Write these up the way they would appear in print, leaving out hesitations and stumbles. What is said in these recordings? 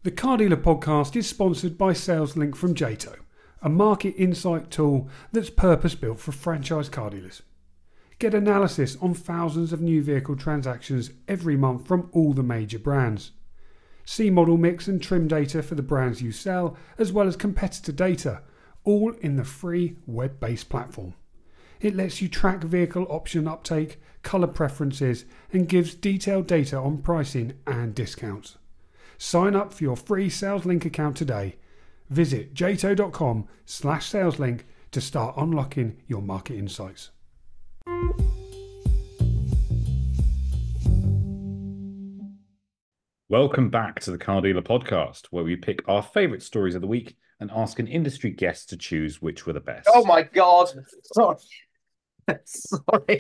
The Car Dealer podcast is sponsored by SalesLink from Jato, a market insight tool that's purpose-built for franchise car dealers. Get analysis on thousands of new vehicle transactions every month from all the major brands. See model mix and trim data for the brands you sell, as well as competitor data, all in the free web-based platform. It lets you track vehicle option uptake, colour preferences, and gives detailed data on pricing and discounts. Sign up for your free SalesLink account today. Visit jato.com/SalesLink to start unlocking your market insights. Welcome back to the Car Dealer podcast, where we pick our favourite stories of the week and ask an industry guest to choose which were the best. Oh my God. Sorry. Sorry.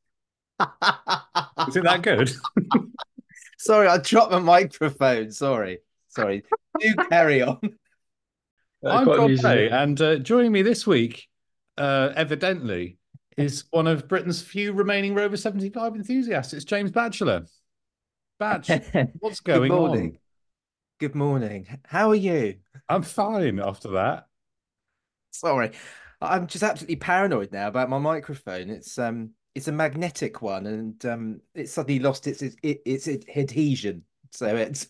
Is it that good? Sorry, I dropped my microphone. Sorry. Do carry on. I'm Godfrey, and joining me this week, evidently, is one of Britain's few remaining Rover 75 enthusiasts. It's James Batchelor. Batch, what's going on? Good morning. How are you? I'm fine after that. Sorry. I'm just absolutely paranoid now about my microphone. It's a magnetic one, and it suddenly lost its adhesion. So it's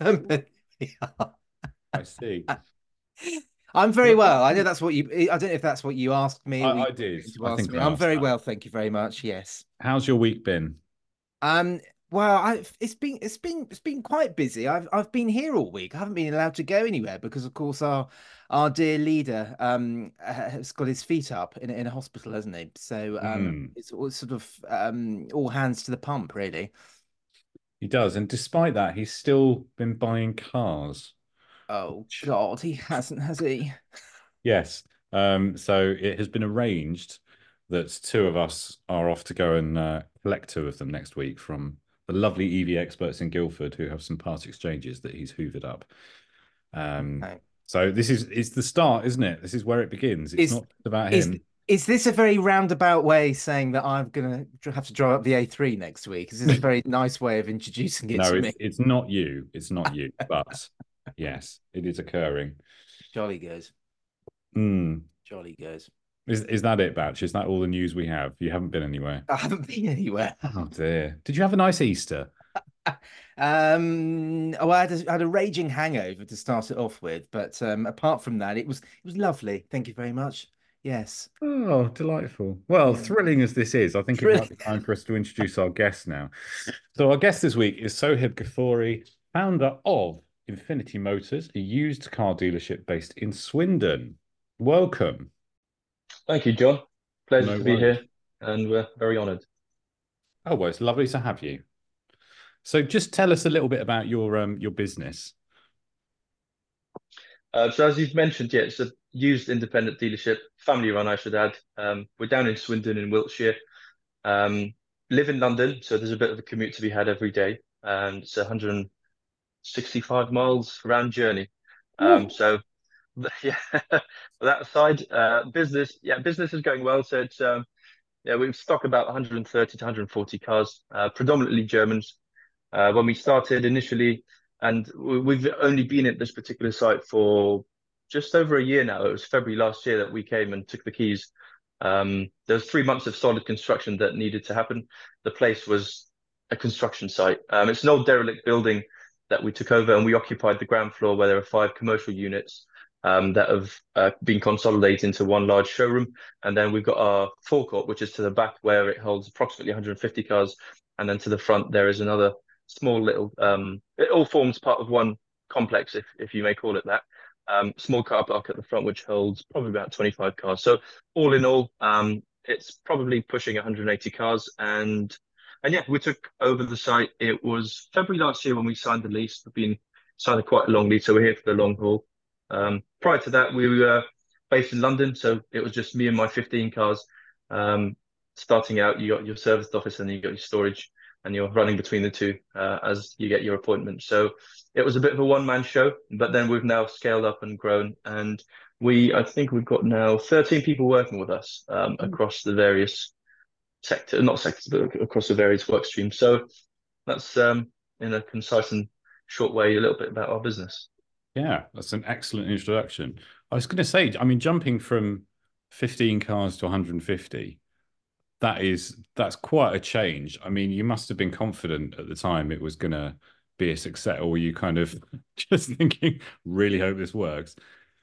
I see. I'm very well. I know that's what you. I don't know if that's what you asked me. I did. I think I'm very well, thank you very much. Yes. How's your week been? Well, it's been quite busy. I've been here all week. I haven't been allowed to go anywhere because, of course, our dear leader has got his feet up in a hospital, hasn't he? So it's all sort of all hands to the pump, really. He does, and despite that, he's still been buying cars. Oh God, he hasn't, has he? Yes. So it has been arranged that two of us are off to go and collect two of them next week from the lovely EV experts in Guildford who have some part exchanges that he's hoovered up. Okay. So it's the start, isn't it? This is where it begins. It's not about him. Is this a very roundabout way saying that I'm going to have to drive up the A3 next week? Is this a very nice way of introducing it to me? It's not you. It's not you. But yes, it is occurring. Jolly goes. Jolly goes. Is that it, Batch? Is that all the news we have? You haven't been anywhere? I haven't been anywhere. Oh dear. Did you have a nice Easter? I had a raging hangover to start it off with, but apart from that, it was lovely. Thank you very much. Yes. Oh, delightful. Well, thrilling as this is, I think it might be time for us to introduce our guest now. So our guest this week is Sohaib Ghafouri, founder of Infinity Motors, a used car dealership based in Swindon. Welcome. Thank you, John. Pleasure to be here, and we're very honoured. Oh, well, it's lovely to have you. So just tell us a little bit about your business. So as you've mentioned, yeah, it's a used independent dealership, family run, I should add. We're down in Swindon in Wiltshire. Live in London, so there's a bit of a commute to be had every day. And it's a 165 miles round journey. So yeah, that aside, business is going well. So it's we've stock about 130 to 140 cars, predominantly Germans. When we started initially, and we've only been at this particular site for just over a year now. It was February last year that we came and took the keys. There was 3 months of solid construction that needed to happen. The place was a construction site. It's an old derelict building that we took over, and we occupied the ground floor where there are 5 commercial units that have been consolidated into one large showroom. And then we've got our forecourt, which is to the back, where it holds approximately 150 cars. And then to the front, there is another small little, it all forms part of one complex, if you may call it that. Small car park at the front, which holds probably about 25 cars. So all in all, it's probably pushing 180 cars. And yeah, we took over the site. It was February last year when we signed the lease. We've been signed quite a long lease, so we're here for the long haul. Prior to that, we were based in London, so it was just me and my 15 cars. Starting out, you got your service office and then you got your storage, and you're running between the two as you get your appointment. So it was a bit of a one-man show, but then we've now scaled up and grown, and I think we've got now 13 people working with us across the various not sectors, but across the various work streams. So that's in a concise and short way a little bit about our business. Yeah, that's an excellent introduction. I was going to say, I mean, jumping from 15 cars to 150, that's quite a change. I mean, you must have been confident at the time it was going to be a success, or were you kind of just thinking, really hope this works?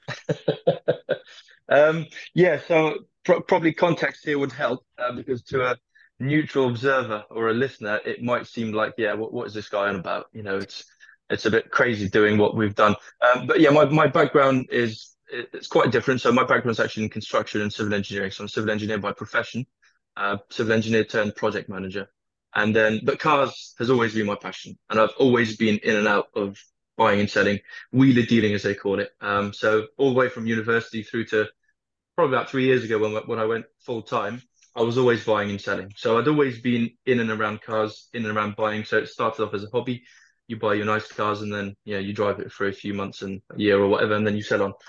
Yeah, so probably context here would help because to a neutral observer or a listener, it might seem like, yeah, what is this guy on about? You know, it's a bit crazy doing what we've done. But yeah, my background is it's quite different. So my background is actually in construction and civil engineering. So I'm a civil engineer by profession, civil engineer turned project manager. And then, but cars has always been my passion, and I've always been in and out of buying and selling, wheeler dealing as they call it. So all the way from university through to probably about 3 years ago when I went full time, I was always buying and selling. So I'd always been in and around cars, in and around buying. So it started off as a hobby. You buy your nice cars and then you drive it for a few months and a year or whatever, and then you sell on.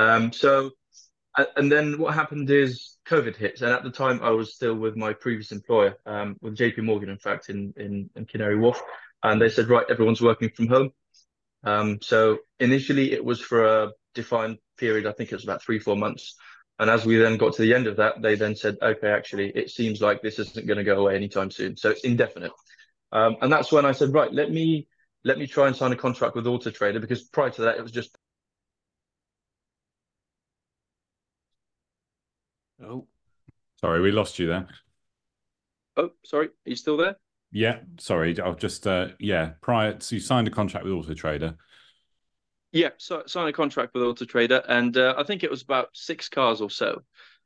And then what happened is COVID hits, and at the time I was still with my previous employer, with JP Morgan, in fact, in Canary Wharf, and they said, right, everyone's working from home. So initially it was for a defined period. I think it was about 3, 4 months. And as we then got to the end of that, they then said, okay, actually, it seems like this isn't going to go away anytime soon. So it's indefinite. And that's when I said, right, let me try and sign a contract with Auto Trader, because prior to that, it was just. Oh, Sorry, we lost you there. oh, sorry. Are you still there? Yeah, sorry. I'll just prior so you signed a contract with Auto Trader. Yeah, so signed a contract with Auto Trader, and I think it was about 6 cars or so.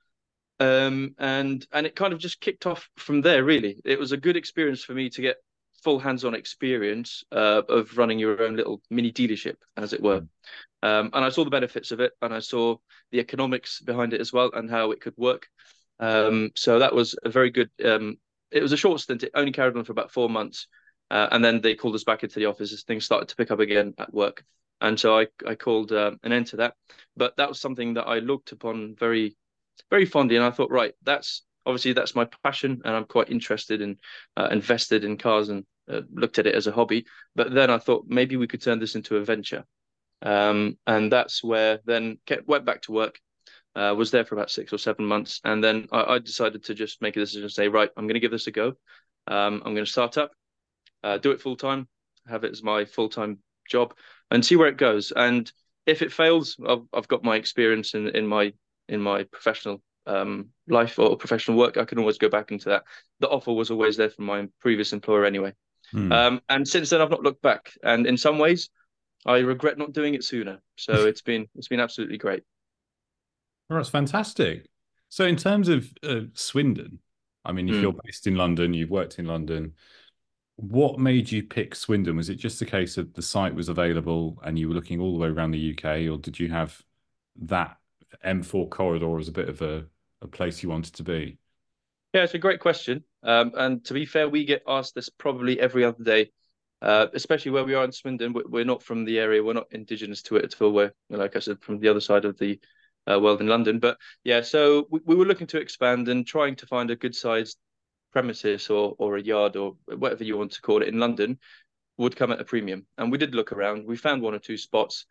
And it kind of just kicked off from there, really. It was a good experience for me to get full hands-on experience of running your own little mini dealership, as it were. And I saw the benefits of it, and I saw the economics behind it as well, and how it could work. So that was a very good. It was a short stint. It only carried on for about 4 months, and then they called us back into the office as things started to pick up again at work. And so I called an end to that. But that was something that I looked upon very, very fondly, and I thought, right, that's my passion, and I'm quite interested in invested in cars, and looked at it as a hobby. But then I thought maybe we could turn this into a venture. And that's where then went back to work. Was there for about 6 or 7 months, and then I decided to just make a decision and say, right, I'm going to give this a go. I'm going to start up, do it full time, have it as my full time job, and see where it goes. And if it fails, I've got my experience in my professional life or professional work. I can always go back into that. The offer was always there from my previous employer anyway. And since then, I've not looked back. And in some ways, I regret not doing it sooner. So it's been absolutely great. Oh, that's fantastic. So in terms of Swindon, I mean, if you're based in London, you've worked in London, what made you pick Swindon? Was it just a case of the site was available and you were looking all the way around the UK, or did you have that M4 corridor as a bit of a place you wanted to be? Yeah, it's a great question. And to be fair, we get asked this probably every other day, especially where we are in Swindon. We're not from the area. We're not indigenous to it at all. We're, like I said, from the other side of the world in London. But yeah, so we were looking to expand and trying to find a good sized premises or a yard or whatever you want to call it in London would come at a premium. And we did look around. We found 1 or 2 spots.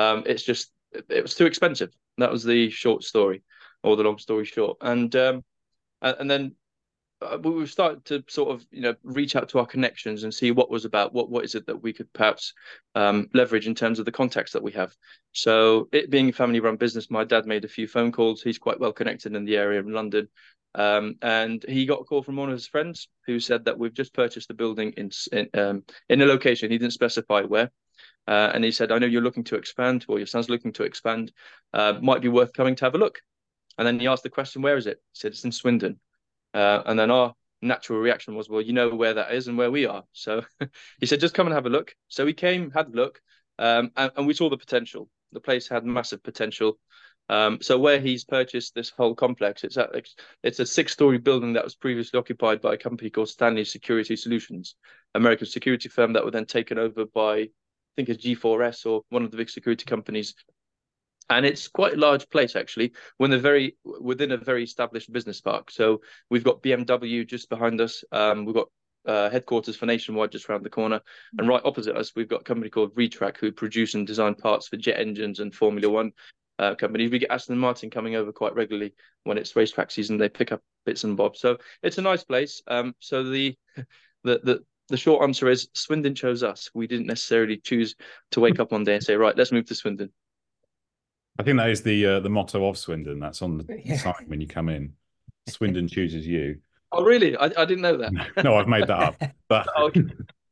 It was too expensive. That was the short story, or the long story short. And then we started to sort of reach out to our connections and see what was about what is it that we could perhaps leverage in terms of the contacts that we have. So it being a family run business, my dad made a few phone calls. He's quite well connected in the area in London, and he got a call from one of his friends who said that we've just purchased a building in a location. He didn't specify where. And he said, I know you're looking to expand, or your son's looking to expand, might be worth coming to have a look. And then he asked the question, where is it? He said, it's in Swindon. And then our natural reaction was, well, you know where that is and where we are. So he said, just come and have a look. So we came, had a look, and we saw the potential. The place had massive potential. So where he's purchased this whole complex, it's a 6-story building that was previously occupied by a company called Stanley Security Solutions, American security firm that were then taken over by, I think it's G4S or one of the big security companies. And it's quite a large place, actually, within a very established business park. So we've got BMW just behind us. We've got headquarters for Nationwide just around the corner, and right opposite us we've got a company called Retrack who produce and design parts for jet engines and Formula One companies. We get Aston Martin coming over quite regularly when it's racetrack season. They pick up bits and bobs, so it's a nice place. So the short answer is Swindon chose us. We didn't necessarily choose to wake up one day and say, right, let's move to Swindon. I think that is the motto of Swindon. That's on the sign when you come in. Swindon chooses you. Oh, really? I didn't know that. No, I've made that up. But Oh, okay.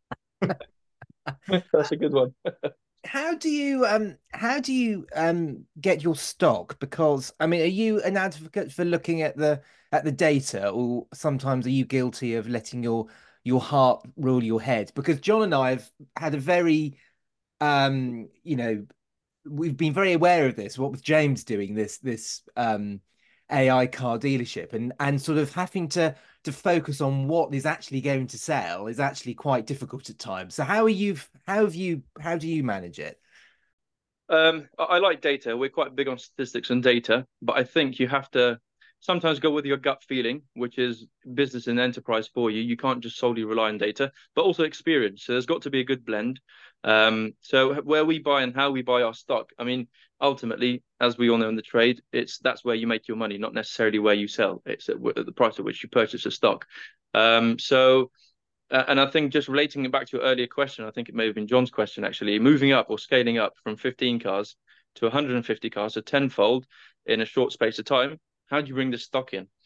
That's a good one. How do you get your stock? Because I mean, are you an advocate for looking at the data, or sometimes are you guilty of letting your heart rule your head? Because John and I have had a very we've been very aware of this, what with James doing this AI car dealership, and sort of having to focus on what is actually going to sell is actually quite difficult at times. So how do you manage it? I like data. We're quite big on statistics and data, but I think you have to sometimes go with your gut feeling, which is business and enterprise for you. You can't just solely rely on data, but also experience. So there's got to be a good blend. So where we buy and how we buy our stock, I mean, ultimately, as we all know in the trade, that's where you make your money, not necessarily where you sell. It's at the price at which you purchase a stock. And I think just relating it back to your earlier question, I think it may have been John's question actually, moving up or scaling up from 15 cars to 150 cars, a tenfold in a short space of time. How do you bring this stock in?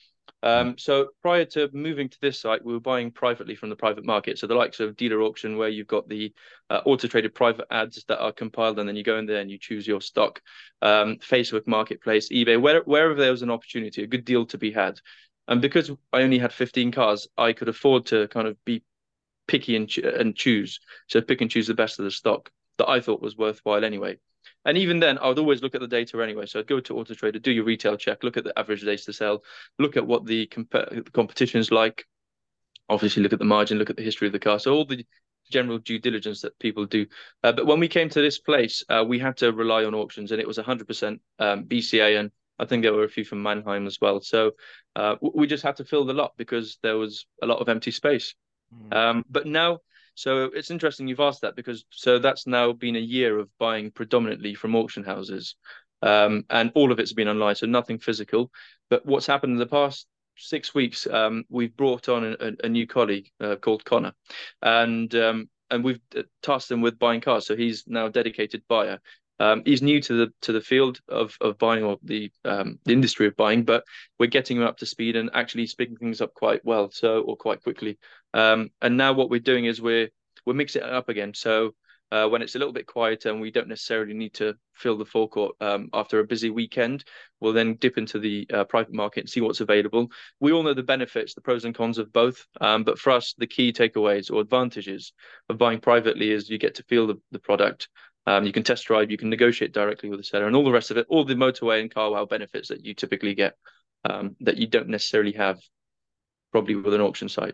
So prior to moving to this site, we were buying privately from the private market. So the likes of Dealer Auction, where you've got the auto-traded private ads that are compiled, and then you go in there and you choose your stock. Facebook Marketplace, eBay, wherever there was an opportunity, a good deal to be had. And because I only had 15 cars, I could afford to kind of be picky and choose. So pick and choose the best of the stock that I thought was worthwhile anyway. And even then, I would always look at the data anyway. So I'd go to Auto Trader, do your retail check, look at the average days to sell, look at what the competition is like. Obviously, look at the margin, look at the history of the car. So all the general due diligence that people do. But when we came to this place, we had to rely on auctions, and it was 100% BCA, and I think there were a few from Mannheim as well. So we just had to fill the lot because there was a lot of empty space. But now, so it's interesting you've asked that, because so that's now been a year of buying predominantly from auction houses, and all of it's been online, so nothing physical. But what's happened in the past 6 weeks, we've brought on a new colleague called Connor, and we've tasked him with buying cars. So he's now a dedicated buyer. He's new to the field of buying, or the industry of buying, but we're getting him up to speed and actually speaking things up quite well, or quite quickly. And now what we're doing is we're mixing it up again. So when it's a little bit quieter and we don't necessarily need to fill the forecourt after a busy weekend, we'll then dip into the private market and see what's available. We all know the benefits, the pros and cons of both. But for us, the key takeaways or advantages of buying privately is you get to feel the product. You can test drive, you can negotiate directly with the seller, and all the rest of it, all the motorway and car wow benefits that you typically get, that you don't necessarily have probably with an auction site.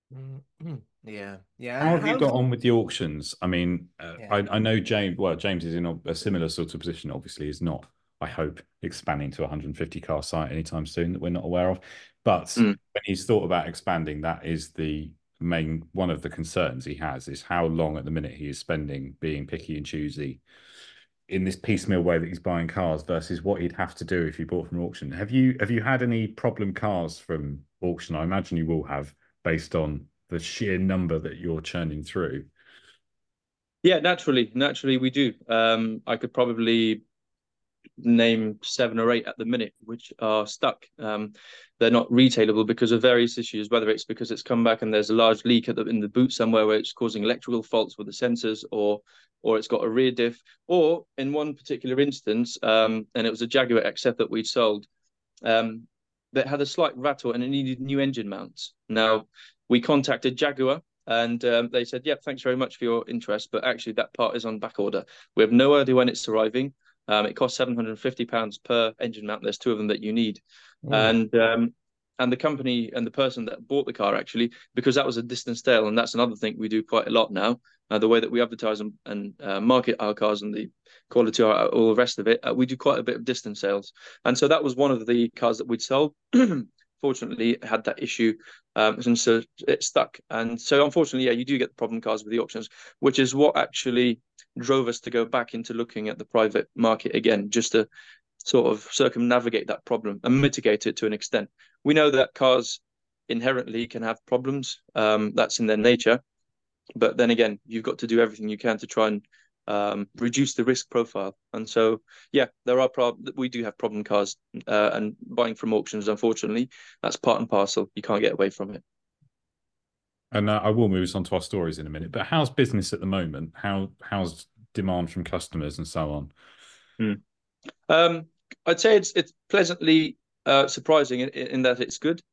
Yeah. How have you got on with the auctions? I mean, I know James. Well, James is in a similar sort of position. Obviously, is not, I hope, expanding to a 150 car site anytime soon that we're not aware of. But when he's thought about expanding, that is the main one of the concerns he has, is how long at the minute he is spending being picky and choosy in this piecemeal way that he's buying cars versus what he'd have to do if he bought from auction. Have you had any problem cars from auction? I imagine you will have, based on the sheer number that you're churning through. Yeah, naturally we do. I could probably name 7 or 8 at the minute which are stuck. They're not retailable because of various issues, whether it's because it's come back and there's a large leak in the boot somewhere where it's causing electrical faults with the sensors, or it's got a rear diff, or in one particular instance, and it was a Jaguar XF that we'd sold, that had a slight rattle and it needed new engine mounts. Now, we contacted Jaguar and they said, yeah, thanks very much for your interest, but actually that part is on back order. We have no idea when it's arriving. It costs £750 per engine mount. There's 2 of them that you need. And the company and the person that bought the car, actually, because that was a distance sale, and that's another thing we do quite a lot now, the way that we advertise and market our cars and the quality, all the rest of it, we do quite a bit of distance sales. And so that was one of the cars that we'd sold. fortunately had that issue, and so it stuck. And so unfortunately, yeah, you do get the problem cars with the auctions, which is what actually drove us to go back into looking at the private market again, just to sort of circumnavigate that problem and mitigate it to an extent. We know that cars inherently can have problems. That's in their nature. But then again, you've got to do everything you can to try and reduce the risk profile. And so, yeah, we do have problem cars, and buying from auctions, unfortunately, that's part and parcel. You can't get away from it. And I will move us on to our stories in a minute. But how's business at the moment? How's demand from customers and so on? I'd say it's pleasantly surprising in that it's good.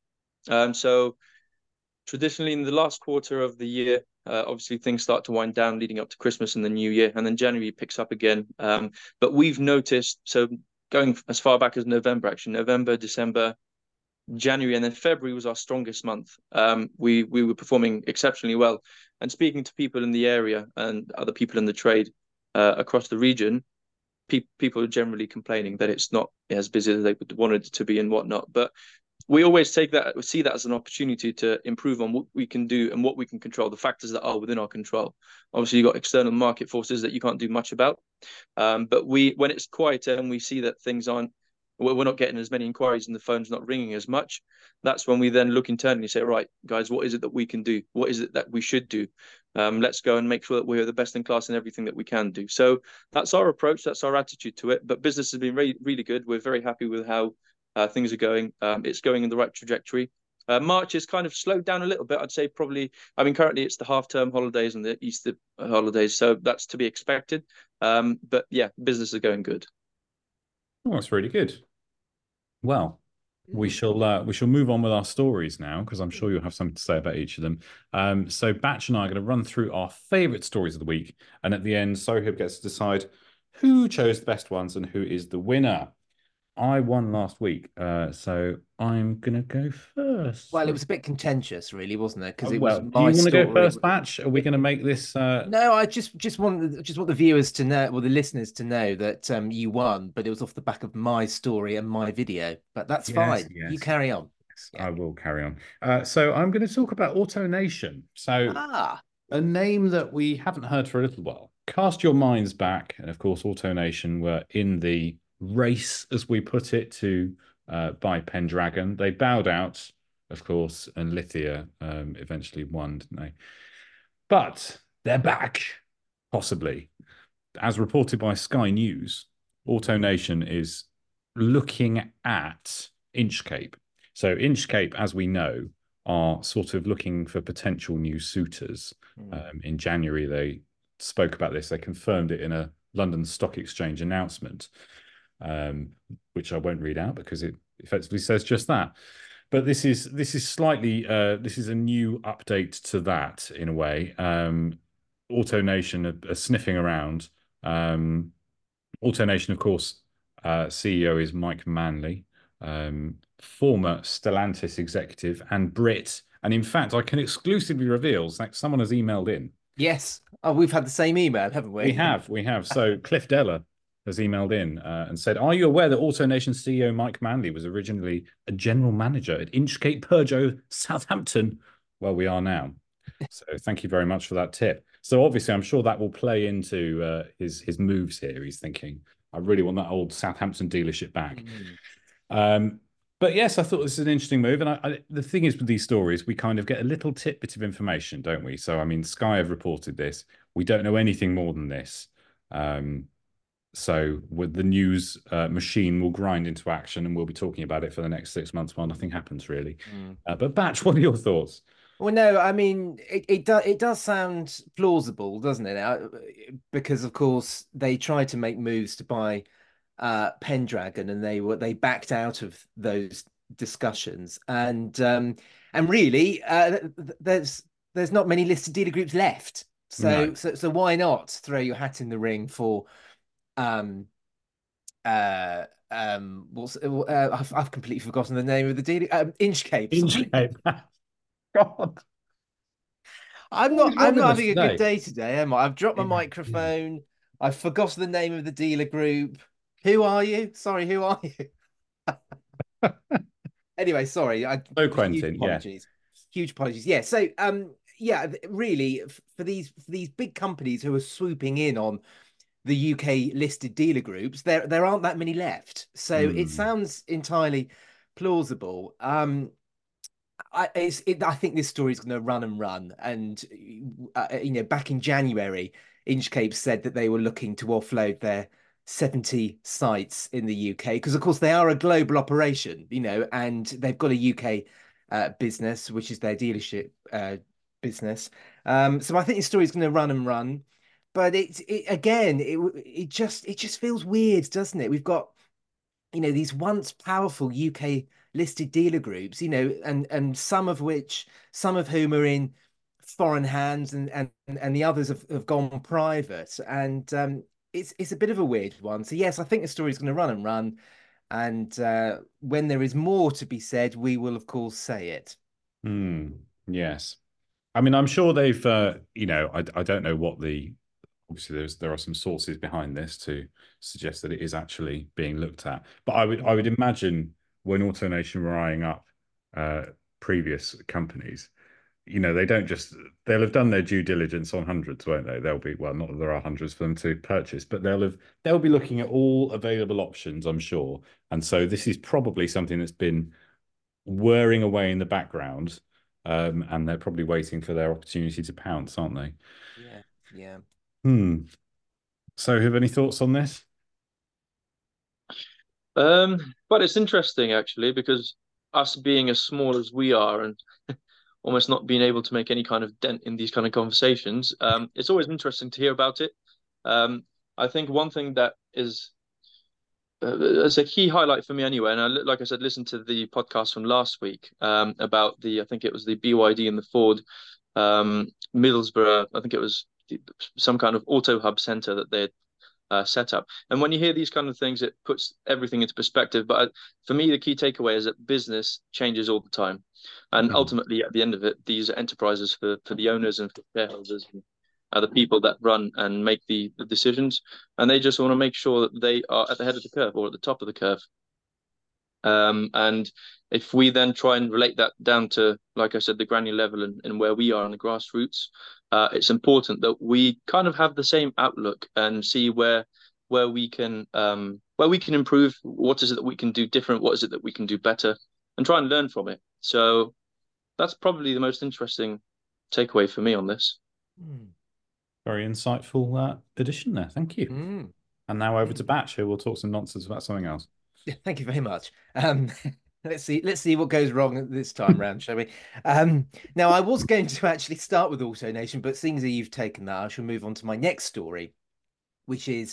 So traditionally, in the last quarter of the year, obviously things start to wind down leading up to Christmas and the New Year, and then January picks up again. But we've noticed, so going as far back as November, actually, November, December, January, and then February was our strongest month. We were performing exceptionally well. And speaking to people in the area and other people in the trade across the region, people are generally complaining that it's not as busy as they would wanted it to be and whatnot. But we always see that as an opportunity to improve on what we can do and what we can control, the factors that are within our control. Obviously, you've got external market forces that you can't do much about. But when it's quieter and we see that we're not getting as many inquiries and the phone's not ringing as much, that's when we then look internally and say, right, guys, what is it that we can do? What is it that we should do? Let's go and make sure that we're the best in class in everything that we can do. So that's our approach. That's our attitude to it. But business has been really, really good. We're very happy with how things are going. It's going in the right trajectory. March is kind of slowed down a little bit. I'd say probably, currently it's the half-term holidays and the Easter holidays. So that's to be expected. But yeah, business is going good. Oh, that's really good. Well, we shall move on with our stories now, because I'm sure you'll have something to say about each of them. So Batch and I are going to run through our favourite stories of the week, and at the end, Sohaib gets to decide who chose the best ones and who is the winner. I won last week, so I'm going to go first. Well, it was a bit contentious, really, wasn't it? Because do you want to go first, Batch? Are we going to make this? No, I just want the viewers to know, well, the listeners to know that you won, but it was off the back of my story and my video. But that's fine. Yes. You carry on. Yes, yeah. I will carry on. So I'm going to talk about AutoNation. So a name that we haven't heard for a little while. Cast your minds back, and of course, AutoNation were in the race, as we put it, to buy Pendragon. They bowed out, of course, and Lithia eventually won, didn't they? But they're back, possibly. As reported by Sky News, AutoNation is looking at Inchcape. So Inchcape, as we know, are sort of looking for potential new suitors. In January, they spoke about this. They confirmed it in a London Stock Exchange announcement, which I won't read out because it effectively says just that. But this is slightly this is a new update to that in a way. AutoNation are sniffing around. AutoNation, of course, CEO is Mike Manley, former Stellantis executive and Brit. And in fact, I can exclusively reveal that someone has emailed in. Yes. Oh, we've had the same email, haven't we? We have. So Cliff Deller has emailed in and said, are you aware that AutoNation CEO Mike Manley was originally a general manager at Inchcape Peugeot Southampton, where we are now? So thank you very much for that tip. So obviously, I'm sure that will play into his moves here. He's thinking, I really want that old Southampton dealership back. But yes, I thought this is an interesting move. And the thing is with these stories, we kind of get a little tidbit of information, don't we? So, I mean, Sky have reported this. We don't know anything more than this. So with the news machine will grind into action, and we'll be talking about it for the next 6 months while nothing happens, really. But Batch, what are your thoughts? Well, no, I mean, it does sound plausible, doesn't it? Because of course they tried to make moves to buy Pendragon, and they backed out of those discussions, and really there's not many listed dealer groups left. So why not throw your hat in the ring for I've completely forgotten the name of the dealer. Inchcape. Inchcape. God. I'm not having a good day today, am I? I've dropped my microphone. I've forgotten the name of the dealer group. Who are you? Sorry, who are you? Anyway, sorry. So Huge Quentin, yeah. apologies. Huge apologies. Yeah. So yeah, really for these big companies who are swooping in on the UK listed dealer groups, there aren't that many left. So it sounds entirely plausible. I think this story is going to run and run. And back in January, Inchcape said that they were looking to offload their 70 sites in the UK because, of course, they are a global operation, and they've got a UK business, which is their dealership business. So I think this story is going to run and run. But it just feels weird, doesn't it? We've got these once powerful UK listed dealer groups, and some of whom are in foreign hands, and the others have gone private, and it's a bit of a weird one. So yes, I think the story is going to run and run, and when there is more to be said, we will of course say it. Yes, I mean, I'm sure they've, I don't know what obviously there are some sources behind this to suggest that it is actually being looked at. But I would imagine when AutoNation were eyeing up previous companies, they'll have done their due diligence on hundreds, won't they? They'll be, well, not that there are hundreds for them to purchase, but they'll be looking at all available options, I'm sure. And so this is probably something that's been whirring away in the background. And they're probably waiting for their opportunity to pounce, aren't they? Yeah, yeah. So, have any thoughts on this? But it's interesting actually because us being as small as we are and almost not being able to make any kind of dent in these kind of conversations, it's always interesting to hear about it. I think one thing that is it's a key highlight for me anyway, and like I said, listened to the podcast from last week about I think it was the BYD and the Ford Middlesbrough. I think it was some kind of auto hub center that they set up. And when you hear these kind of things, it puts everything into perspective. But for me, the key takeaway is that business changes all the time, and ultimately, at the end of it, these are enterprises for the owners and for shareholders. Are the people that run and make the decisions, and they just want to make sure that they are at the head of the curve or at the top of the curve. And if we then try and relate that down to, like I said, the granular level and where we are on the grassroots, it's important that we kind of have the same outlook and see where we can improve. What is it that we can do different? What is it that we can do better? And try and learn from it. So that's probably the most interesting takeaway for me on this. Very insightful addition there. Thank you. And now over to Batch, who will talk some nonsense about something else. Thank you very much. Let's see what goes wrong this time round, shall we? Now, I was going to actually start with AutoNation, but seeing as you've taken that, I shall move on to my next story, which is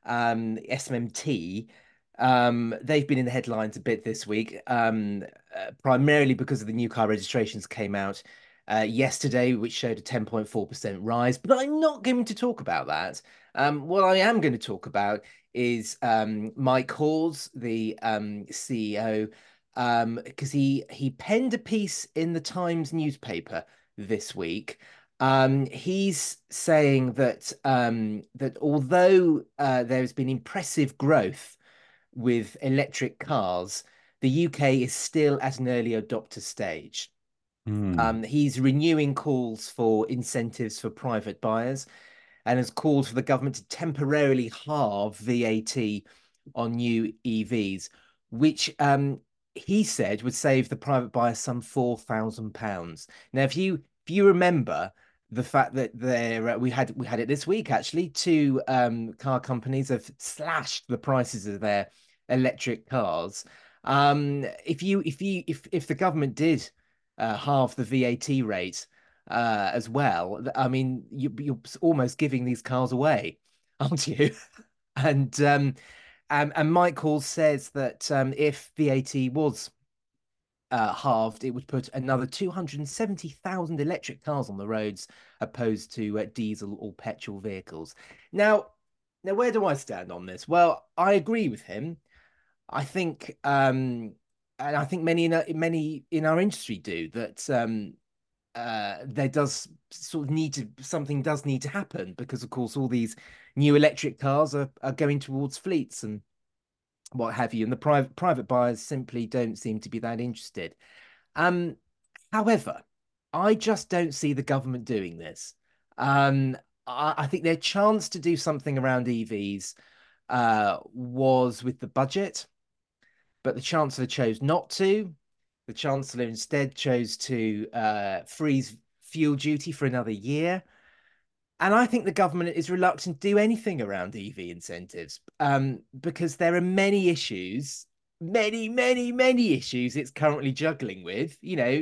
SMMT. They've been in the headlines a bit this week, primarily because of the new car registrations came out yesterday, which showed a 10.4% rise. But I'm not going to talk about that. What I am going to talk about is Mike Hawes, the CEO, because he penned a piece in the Times newspaper this week. He's saying that that although there's been impressive growth with electric cars, the UK is still at an early adopter stage. He's renewing calls for incentives for private buyers and has called for the government to temporarily halve VAT on new EVs, which he said would save the private buyer some £4,000. Now, if you remember the fact that we had it this week actually, two car companies have slashed the prices of their electric cars. If the government did halve the VAT rate as well, I mean, you're almost giving these cars away, aren't you? And Mike Hall says that if VAT was halved, it would put another 270,000 electric cars on the roads, opposed to diesel or petrol vehicles. Now, where do I stand on this? Well, I agree with him. I think, and I think many in our industry do, that there does sort of something does need to happen, because of course all these new electric cars are going towards fleets, and what have you, and the private buyers simply don't seem to be that interested. Um, However, I just don't see the government doing this. Um, I think their chance to do something around EVs was with the budget, but the Chancellor chose not to. The Chancellor instead chose to freeze fuel duty for another year. And I think the government is reluctant to do anything around EV incentives because there are many issues, many issues it's currently juggling with,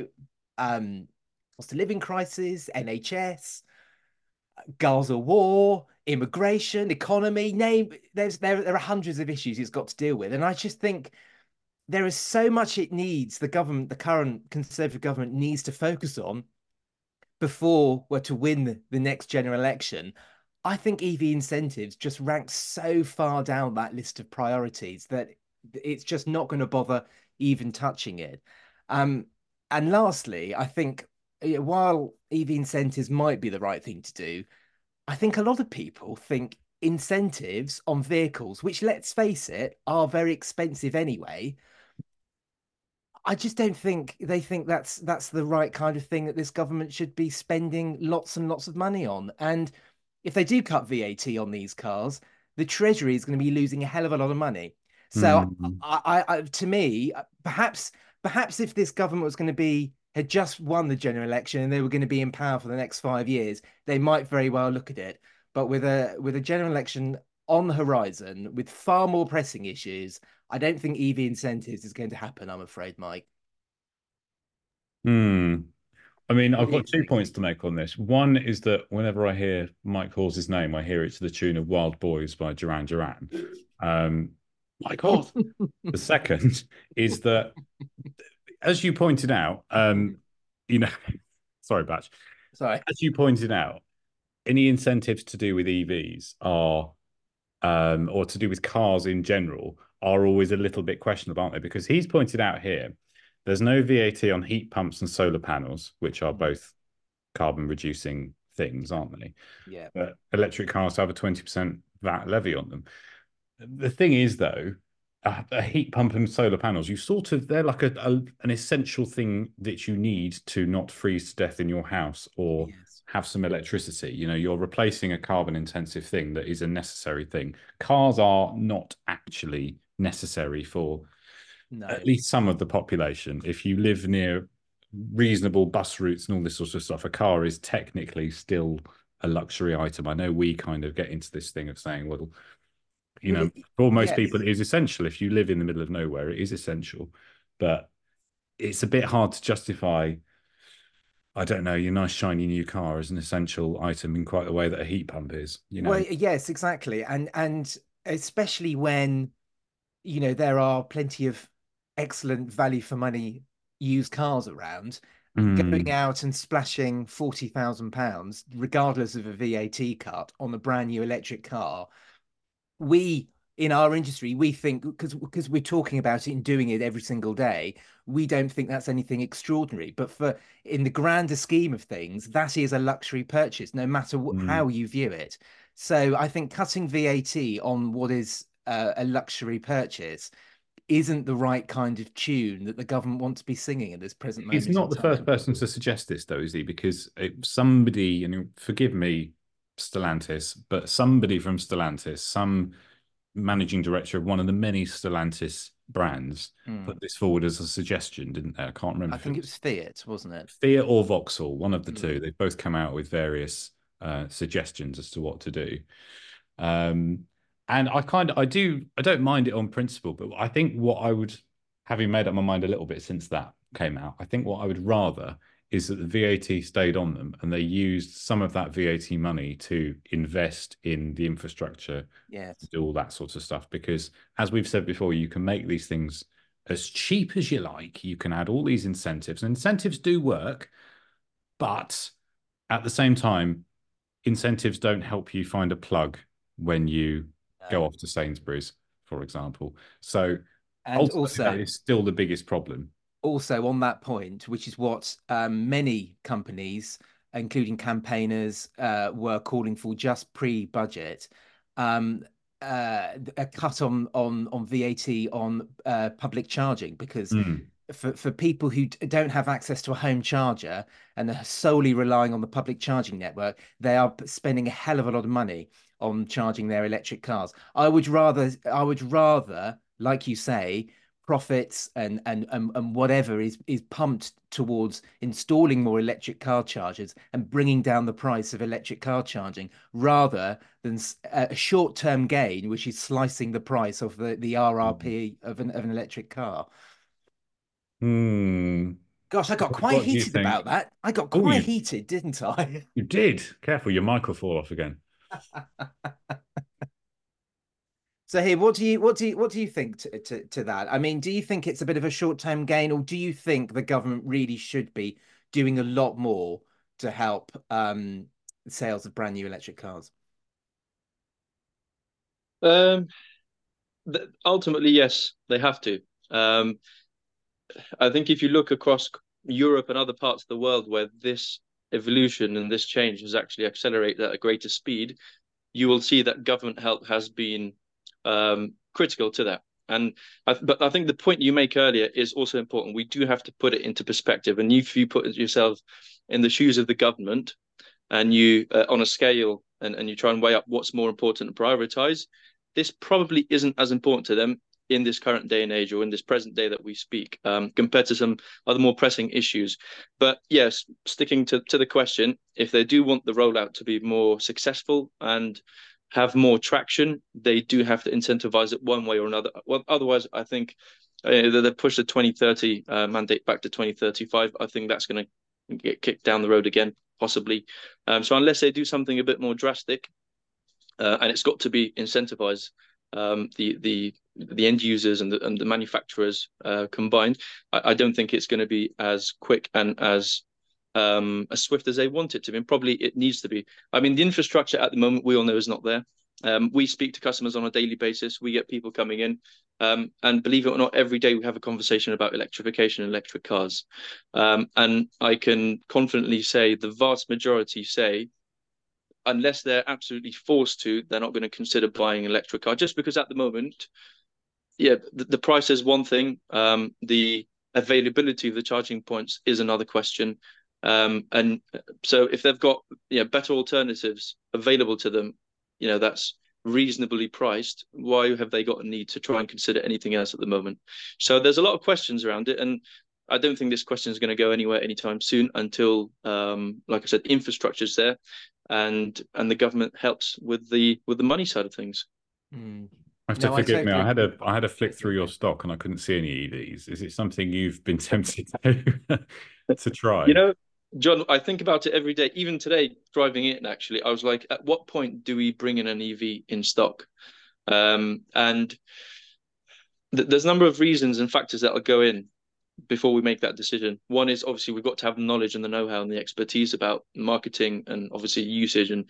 cost of living crisis, NHS, Gaza war, immigration, economy, there are hundreds of issues it's got to deal with. And I just think there is so much it needs, the current Conservative government needs to focus on before we're to win the next general election. I think EV incentives just rank so far down that list of priorities that it's just not going to bother even touching it. And lastly, I think while EV incentives might be the right thing to do, I think a lot of people think incentives on vehicles, which let's face it, are very expensive anyway. I just don't think they think that's the right kind of thing that this government should be spending lots and lots of money on. And if they do cut VAT on these cars, the Treasury is going to be losing a hell of a lot of money. So, to me, perhaps if this government was going to had just won the general election and they were going to be in power for the next 5 years, they might very well look at it. But with a general election on the horizon, with far more pressing issues, I don't think EV incentives is going to happen, I'm afraid, Mike. I mean, What I've do you got 2 think? points to make on this. One is that whenever I hear Mike Hawes' name, I hear it to the tune of Wild Boys by Duran Duran. Mike Hawes. The second is that, as you pointed out, you know, sorry, Batch. Sorry. As you pointed out, any incentives to do with EVs are, or to do with cars in general, are always a little bit questionable, aren't they? Because he's pointed out here, there's no VAT on heat pumps and solar panels, which are both carbon reducing things, aren't they? Yeah. But electric cars have a 20% VAT levy on them. The thing is, though, a heat pump and solar panels, they're like an essential thing that you need to not freeze to death in your house or Yes. have some electricity. You're replacing a carbon intensive thing that is a necessary thing. Cars are not actually necessary for at least some of the population. If you live near reasonable bus routes and all this sort of stuff, a car is technically still a luxury item. I know we kind of get into this thing of saying, well, for most people, it is essential. If you live in the middle of nowhere, it is essential. But it's a bit hard to justify, I don't know, your nice shiny new car as an essential item in quite the way that a heat pump is. Well, yes, exactly. And especially when, there are plenty of excellent value for money used cars around, going out and splashing £40,000, regardless of a VAT cut, on a brand new electric car, we in our industry, we think because we're talking about it and doing it every single day, we don't think that's anything extraordinary. But in the grander scheme of things, that is a luxury purchase, no matter how you view it. So I think cutting VAT on what is a luxury purchase isn't the right kind of tune that the government wants to be singing at this present moment. He's not the first person to suggest this, though, is he? Because somebody, and forgive me, Stellantis, but somebody from Stellantis, some managing director of one of the many Stellantis brands, put this forward as a suggestion, didn't they? I can't remember. I think it was Fiat, wasn't it? Fiat or Vauxhall, one of the two. They've both come out with various suggestions as to what to do. And I don't mind it on principle, but I think having made up my mind a little bit since that came out, I think what I would rather is that the VAT stayed on them and they used some of that VAT money to invest in the infrastructure, to do all that sort of stuff. Because as we've said before, you can make these things as cheap as you like. You can add all these incentives, and incentives do work, but at the same time, incentives don't help you find a plug when you go off to Sainsbury's, for example. So, and also, that is still the biggest problem. Also, on that point, which is what many companies, including campaigners, were calling for just pre-budget, a cut on VAT on public charging, because for people who don't have access to a home charger and are solely relying on the public charging network, they are spending a hell of a lot of money on charging their electric cars. I would rather, like you say, profits and whatever is pumped towards installing more electric car chargers and bringing down the price of electric car charging, rather than a short-term gain, which is slicing the price of the RRP of an electric car. Gosh, I got quite heated about that. I got quite heated, didn't I? You did. Careful, your mic will fall off again. So here, what do you think to that? I mean, do you think it's a bit of a short-term gain, or do you think the government really should be doing a lot more to help sales of brand new electric cars? Ultimately, yes, they have to. I think if you look across Europe and other parts of the world where this evolution and this change has actually accelerated at a greater speed, you will see that government help has been critical to that. But I think the point you make earlier is also important. We do have to put it into perspective. And if you put yourself in the shoes of the government and you on a scale and you try and weigh up what's more important to prioritize, this probably isn't as important to them in this current day and age, or in this present day that we speak, compared to some other more pressing issues. But yes, sticking to the question, if they do want the rollout to be more successful and have more traction, they do have to incentivize it one way or another. Well, otherwise, I think they push the 2030 mandate back to 2035. I think that's going to get kicked down the road again, possibly. So unless they do something a bit more drastic, and it's got to be incentivized, the end users and the manufacturers combined, I don't think it's going to be as quick and as swift as they want it to be. And probably it needs to be. I mean, the infrastructure at the moment, we all know, is not there. We speak to customers on a daily basis. We get people coming in, and believe it or not, every day we have a conversation about electrification and electric cars. And I can confidently say the vast majority say, unless they're absolutely forced to, they're not going to consider buying an electric car, just because at the moment, yeah, the price is one thing. The availability of the charging points is another question. And so if they've got better alternatives available to them, that's reasonably priced, why have they got a need to try and consider anything else at the moment? So there's a lot of questions around it, and I don't think this question is going to go anywhere anytime soon until, like I said, infrastructure's there, and the government helps with the money side of things. Forgive me. I had a flick through your stock and I couldn't see any EVs. Is it something you've been tempted to try? John, I think about it every day. Even today, driving in, actually, I was like, at what point do we bring in an EV in stock? And there's a number of reasons and factors that will go in before we make that decision. One is obviously we've got to have the knowledge and the know-how and the expertise about marketing and obviously usage. And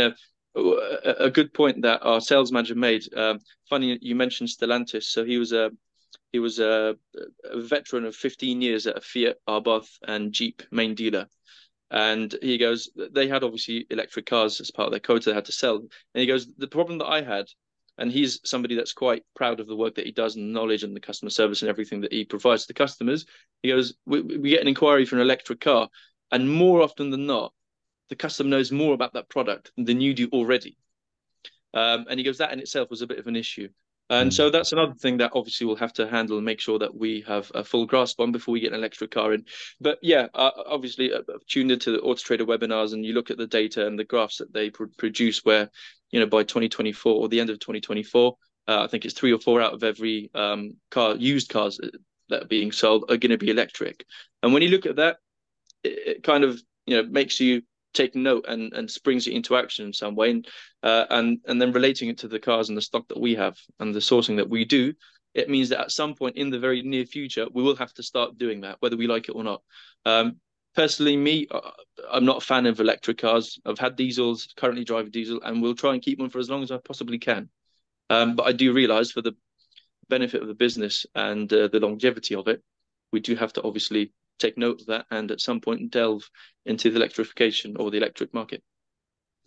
a good point that our sales manager made. Funny you mentioned Stellantis. So he was a veteran of 15 years at a Fiat, Abarth, and Jeep main dealer. And he goes, they had obviously electric cars as part of their quota they had to sell. And he goes, the problem that I had, and he's somebody that's quite proud of the work that he does and the knowledge and the customer service and everything that he provides to the customers. He goes, we get an inquiry for an electric car, and more often than not, the customer knows more about that product than you do already. And he goes, that in itself was a bit of an issue. And so that's another thing that obviously we'll have to handle and make sure that we have a full grasp on before we get an electric car in. But yeah, obviously I've tuned into the Auto Trader webinars, and you look at the data and the graphs that they produce where, by 2024 or the end of 2024, I think it's 3 or 4 out of every used cars that are being sold are going to be electric. And when you look at that, it kind of, makes you take note and springs it into action in some way, and then relating it to the cars and the stock that we have and the sourcing that we do, it means that at some point in the very near future we will have to start doing that, whether we like it or not. Personally, I'm not a fan of electric cars. I've had diesels, currently drive a diesel, and we'll try and keep one for as long as I possibly can. But I do realize, for the benefit of the business and the longevity of it, we do have to obviously take note of that and at some point delve into the electrification or the electric market.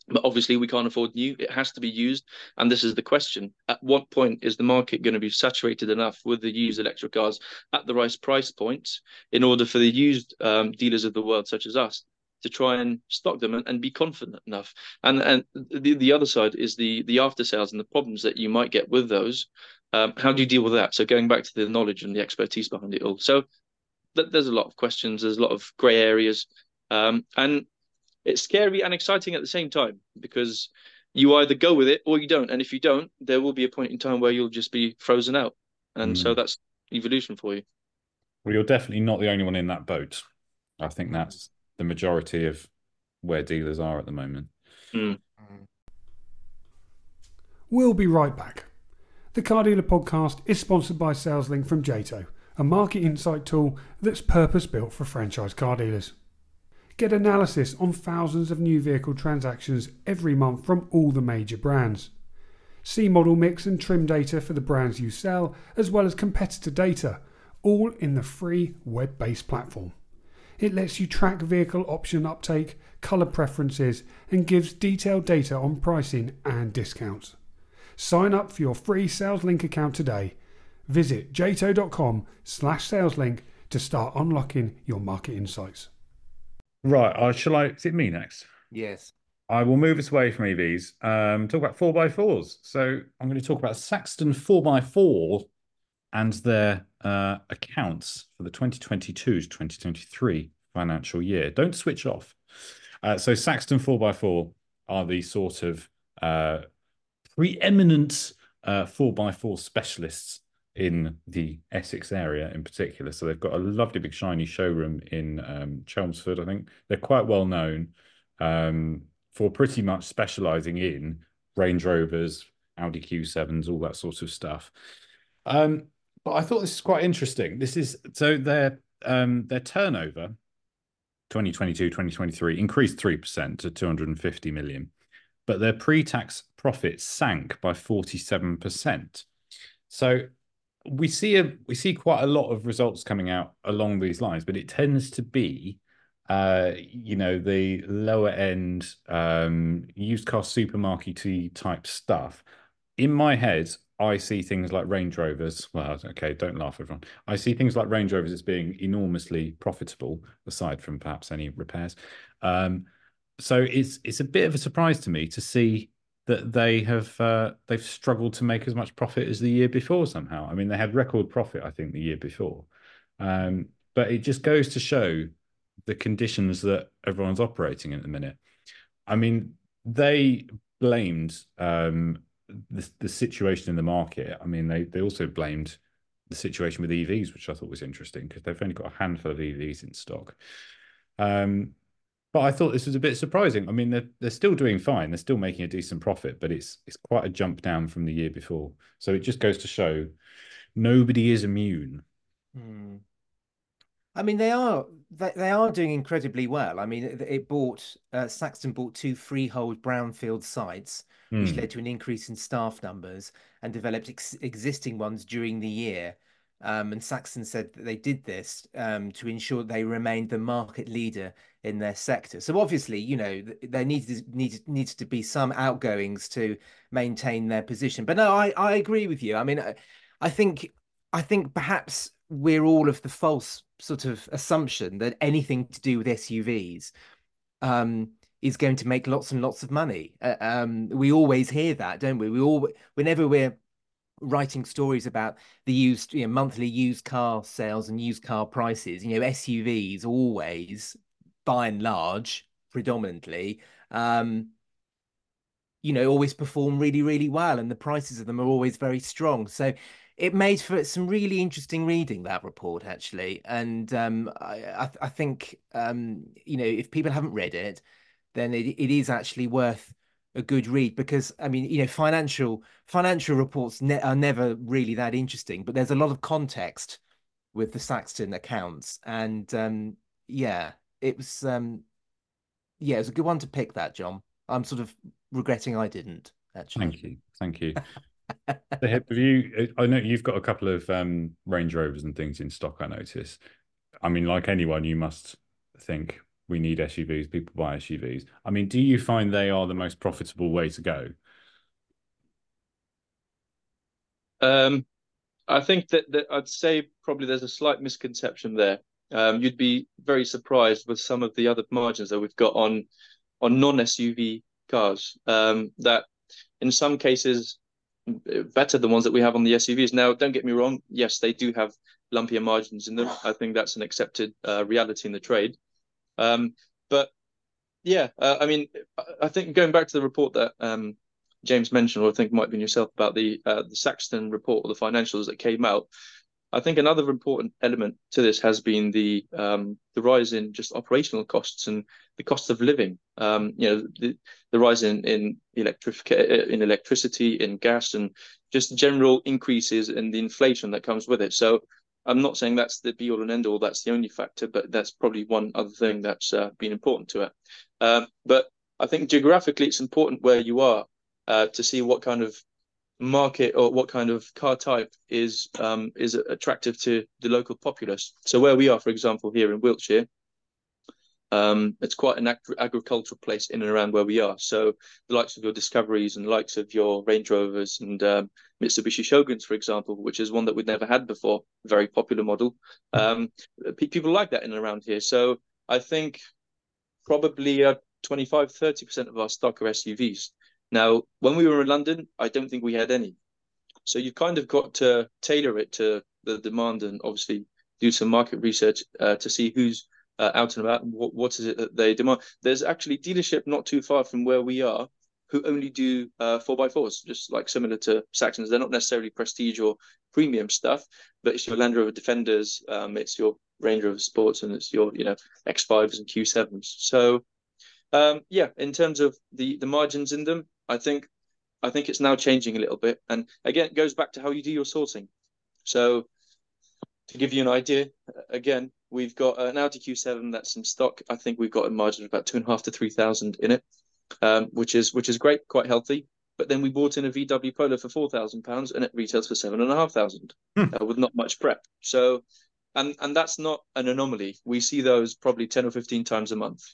But obviously, we can't afford new. It has to be used. And this is the question. At what point is the market going to be saturated enough with the used electric cars at the right price point in order for the used dealers of the world, such as us, to try and stock them and be confident enough? And the other side is the after sales and the problems that you might get with those. How do you deal with that? So going back to the knowledge and the expertise behind it all. So there's a lot of questions. There's a lot of grey areas. And it's scary and exciting at the same time, because you either go with it or you don't. And if you don't, there will be a point in time where you'll just be frozen out. And so that's evolution for you. Well, you're definitely not the only one in that boat. I think that's the majority of where dealers are at the moment. We'll be right back. The Car Dealer podcast is sponsored by SalesLink from Jato, a market insight tool that's purpose-built for franchise car dealers. Get analysis on thousands of new vehicle transactions every month from all the major brands. See model mix and trim data for the brands you sell, as well as competitor data, all in the free web-based platform. It lets you track vehicle option uptake, colour preferences, and gives detailed data on pricing and discounts. Sign up for your free SalesLink account today. Visit jato.com/SalesLink to start unlocking your market insights. Right, is it me next? Yes. I will move us away from EVs, talk about 4x4s. So I'm going to talk about Saxton 4x4 and their accounts for the 2022 to 2023 financial year. Don't switch off. So Saxton 4x4 are the sort of preeminent 4x4 specialists in the Essex area in particular. So they've got a lovely big shiny showroom in Chelmsford, I think. They're quite well known for pretty much specialising in Range Rovers, Audi Q7s, all that sort of stuff. But I thought this is quite interesting. Their turnover 2022-2023 increased 3% to 250 million, but their pre-tax profits sank by 47%. So we see quite a lot of results coming out along these lines, but it tends to be, the lower end used car supermarket type stuff. In my head, I see things like Range Rovers. Well, okay, don't laugh, everyone. I see things like Range Rovers as being enormously profitable, aside from perhaps any repairs. So it's a bit of a surprise to me to see that they've struggled to make as much profit as the year before somehow. I mean, they had record profit, I think, the year before. But it just goes to show the conditions that everyone's operating in at the minute. I mean, they blamed the situation in the market. I mean, they also blamed the situation with EVs, which I thought was interesting because they've only got a handful of EVs in stock. But I thought this was a bit surprising. I mean, they're still doing fine. They're still making a decent profit, but it's quite a jump down from the year before. So it just goes to show nobody is immune. I mean, they are doing incredibly well. I mean, Saxton bought 2 freehold brownfield sites, which led to an increase in staff numbers, and developed existing ones during the year. And Saxton said that they did this to ensure they remained the market leader in their sector. So obviously, there needs to be some outgoings to maintain their position. But no, I agree with you. I mean, I think perhaps we're all of the false sort of assumption that anything to do with SUVs is going to make lots and lots of money. We always hear that, don't we? Whenever we're writing stories about the monthly used car sales and used car prices, SUVs always, by and large, predominantly, always perform really, really well, and the prices of them are always very strong. So it made for some really interesting reading, that report, actually. And I think, if people haven't read it, then it is actually worth a good read, because I mean, financial reports are never really that interesting, but there's a lot of context with the Saxton accounts, and it was a good one to pick, that, John. I'm sort of regretting I didn't, actually. Thank you. I know you've got a couple of Range Rovers and things in stock, I notice. I mean, like anyone, you must think, we need SUVs, people buy SUVs. I mean, do you find they are the most profitable way to go? I think that I'd say probably there's a slight misconception there. You'd be very surprised with some of the other margins that we've got on non-SUV cars. That in some cases better than ones that we have on the SUVs. Now, don't get me wrong. Yes, they do have lumpier margins in them. I think that's an accepted reality in the trade. But yeah, I mean, I think going back to the report that James mentioned, or I think it might have been yourself, about the Saxton report or the financials that came out. I think another important element to this has been the rise in just operational costs and the cost of living. The rise in electricity, in gas, and just general increases in the inflation that comes with it. So I'm not saying that's the be all and end all, that's the only factor, but that's probably one other thing that's been important to it. But I think geographically it's important where you are to see what kind of market or what kind of car type is attractive to the local populace. So where we are, for example, here in Wiltshire, it's quite an agricultural place in and around where we are. So the likes of your Discoveries and the likes of your Range Rovers and Mitsubishi Shoguns, for example, which is one that we'd never had before, very popular model. People like that in and around here. So I think probably 25-30% of our stock are SUVs. Now, when we were in London, I don't think we had any. So you've kind of got to tailor it to the demand and obviously do some market research to see who's out and about and what is it that they demand. There's actually dealership not too far from where we are who only do 4x4s, just like similar to Saxons. They're not necessarily prestige or premium stuff, but it's your Land Rover Defenders, it's your Range Rover Sports, and it's your X5s and Q7s. So yeah, in terms of the margins in them, I think it's now changing a little bit. And again, it goes back to how you do your sourcing. So to give you an idea, again, we've got an Audi Q7 that's in stock. I think we've got a margin of about 2,500 to 3,000 in it, which is great, quite healthy. But then we bought in a VW Polo for £4,000 and it retails for 7,500 with not much prep. So, and that's not an anomaly. We see those probably 10 or 15 times a month.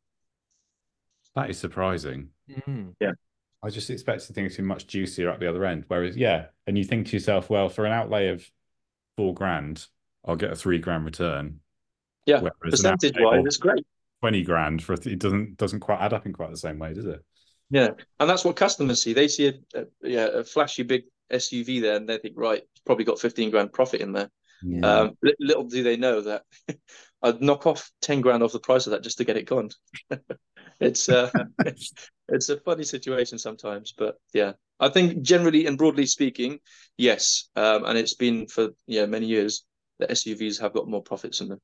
That is surprising. Yeah. I just expected things to be much juicier at the other end. Whereas, yeah, and you think to yourself, well, for an outlay of £4,000, I'll get a £3,000 return. Yeah, percentage-wise, it's great. 20 grand for it doesn't quite add up in quite the same way, does it? Yeah, and that's what customers see. They see a flashy big SUV there, and they think, right, it's probably got 15 grand profit in there. Yeah. Little do they know that I'd knock off 10 grand off the price of that just to get it gone. It's a funny situation sometimes, but yeah, I think generally and broadly speaking, yes, and it's been for many years that SUVs have got more profits in them.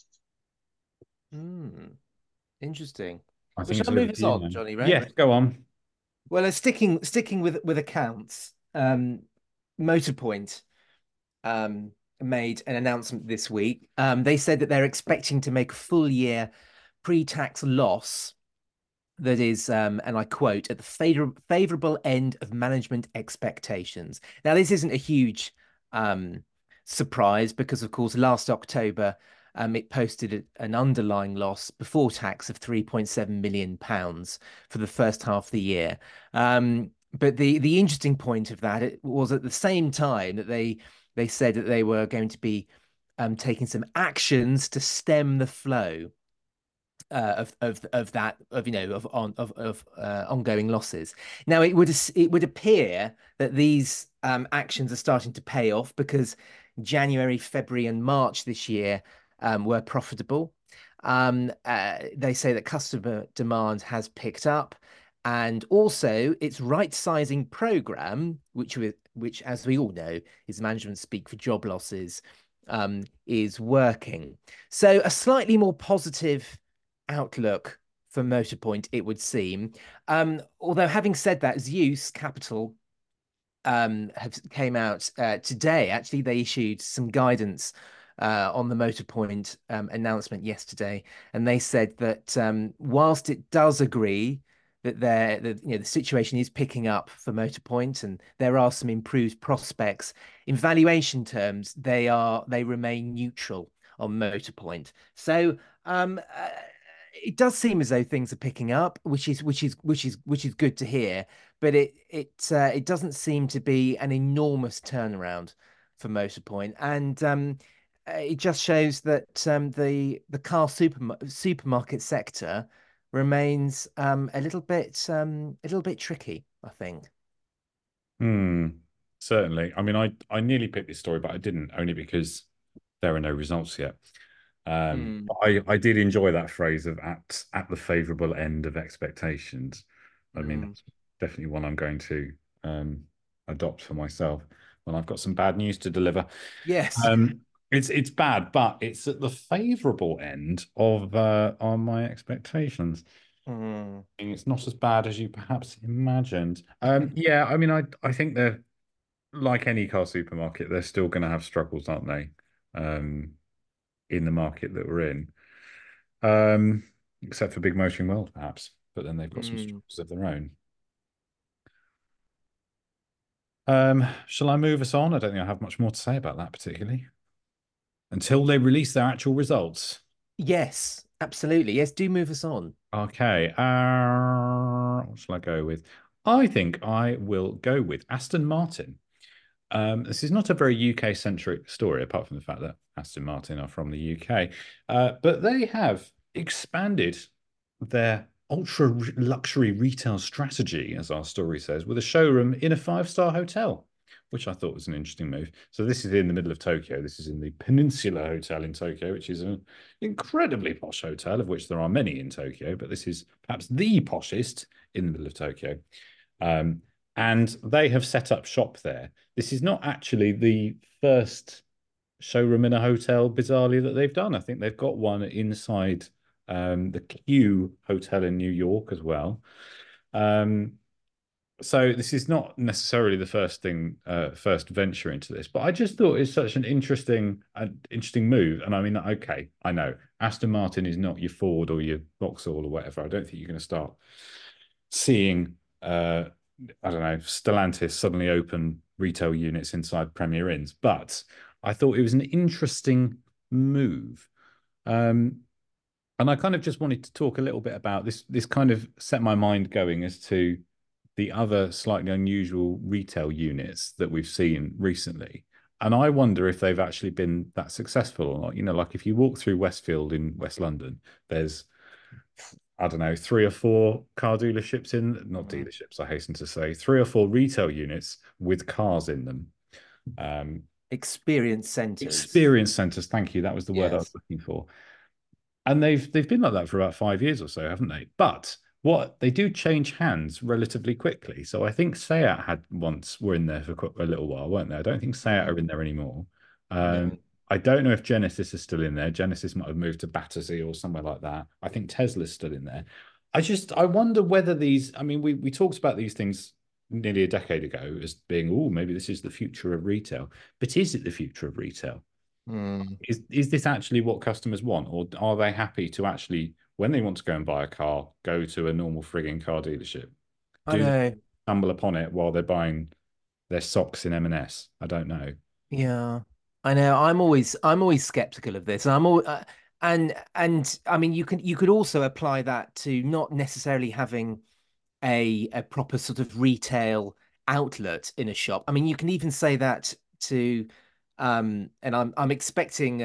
Interesting. Shall I move us on, Johnny? Right? Yeah, go on. Well, sticking with accounts, Motorpoint made an announcement this week. They said that they're expecting to make a full year pre-tax loss that is, and I quote, at the favorable end of management expectations. Now, this isn't a huge surprise because, of course, last October, it posted an underlying loss before tax of £3.7 million for the first half of the year. But the interesting point of that, it was at the same time that they said that they were going to be taking some actions to stem the flow of ongoing losses. Now it would appear that these actions are starting to pay off because January, February, and March this year were profitable. They say that customer demand has picked up, and also its right-sizing program, which, as we all know, is management speak for job losses, is working. So a slightly more positive outlook for Motorpoint, it would seem. Although having said that, Zeus Capital have came out today. Actually, they issued some guidance on the Motorpoint announcement yesterday, and they said that whilst it does agree that the situation is picking up for Motorpoint and there are some improved prospects in valuation terms, they remain neutral on Motorpoint. So it does seem as though things are picking up, which is good to hear. But it doesn't seem to be an enormous turnaround for Motorpoint, and it just shows that the car supermarket sector remains a little bit tricky, I think. Hmm. Certainly. I mean, I nearly picked this story, but I didn't, only because there are no results yet. Mm, But I did enjoy that phrase of at the favourable end of expectations. I mean, mm. that's definitely one I'm going to um, adopt for myself when I've got some bad news to deliver. Yes. It's bad, but it's at the favourable end of on my expectations. Mm, And it's not as bad as you perhaps imagined. Yeah, I mean, I think they're like any car supermarket, they're still going to have struggles, aren't they? Um, in the market that we're in. Um, except for Big Motoring World, perhaps. But then they've got some mm. struggles of their own. Shall I move us on? I don't think I have much more to say about that particularly until they release their actual results. Yes, absolutely. Yes, do move us on. Okay. What shall I go with? I think I will go with Aston Martin. This is not a very UK centric story, apart from the fact that Aston Martin are from the UK. But they have expanded their ultra luxury retail strategy, as our story says, with a showroom in a five-star hotel, which I thought was an interesting move. So this is in the middle of Tokyo. This is in the Peninsula Hotel in Tokyo, which is an incredibly posh hotel, of which there are many in Tokyo, but this is perhaps the poshest in the middle of Tokyo. Um, and they have set up shop there. This is not actually the first showroom in a hotel, bizarrely, that they've done. I think they've got one inside the Q Hotel in New York as well. Um, so this is not necessarily the first venture into this, but I just thought it's such an interesting move. And I mean, okay, I know Aston Martin is not your Ford or your Vauxhall or whatever. I don't think you're going to start seeing, I don't know, Stellantis suddenly open retail units inside Premier Inns, but I thought it was an interesting move. Um, and I kind of just wanted to talk a little bit about this. This kind of set my mind going as to the other slightly unusual retail units that we've seen recently. And I wonder if they've actually been that successful or not. You know, like if you walk through Westfield in West London, there's, I don't know, three or four car dealerships not Mm. dealerships, I hasten to say, three or four retail units with cars in them. Um, Experience centers. experience centers, thank you. That was the word I was Yes. looking for. And they've been like that for about 5 years or so, haven't they? But what they do change hands relatively quickly. So I think Seat were in there for a little while, weren't they? I don't think Seat are in there anymore. No. I don't know if Genesis is still in there. Genesis might have moved to Battersea or somewhere like that. I think Tesla's still in there. I wonder whether these, I mean, we talked about these things nearly a decade ago as being, oh, maybe this is the future of retail. But is it the future of retail? Mm. Is this actually what customers want, or are they happy to actually, when they want to go and buy a car, go to a normal frigging car dealership? I Do they know. stumble upon it while they're buying their socks in M&S? I don't know. Yeah, I know. I'm always skeptical of this. I'm all and I mean you could also apply that to not necessarily having a proper sort of retail outlet in a shop. I mean you can even say that to and I'm expecting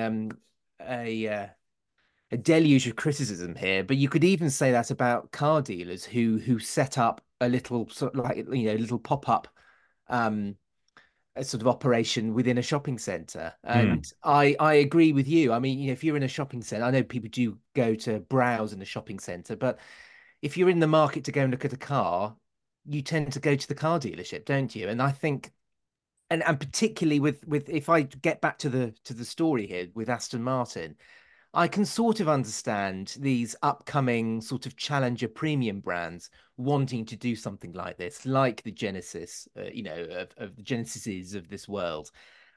a uh, a deluge of criticism here, but you could even say that about car dealers who set up a little sort of like little pop-up um a sort of operation within a shopping center. Hmm. And I agree with you. I mean, if you're in a shopping center, I know people do go to browse in a shopping center, but if you're in the market to go and look at a car, you tend to go to the car dealership, don't you? And I think and particularly with if I get back to the story here with Aston Martin, I can sort of understand these upcoming sort of challenger premium brands wanting to do something like this, like the Genesis, of the Genesises of this world.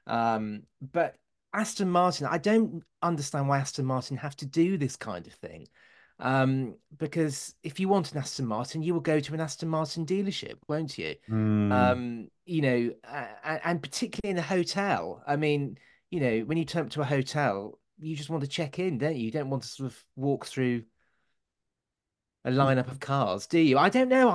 But Aston Martin, I don't understand why Aston Martin have to do this kind of thing. Because if you want an Aston Martin, you will go to an Aston Martin dealership, won't you? Hmm. And particularly in a hotel. I mean, when you turn up to a hotel, you just want to check in, don't you? You don't want to sort of walk through a lineup of cars, do you? I don't know.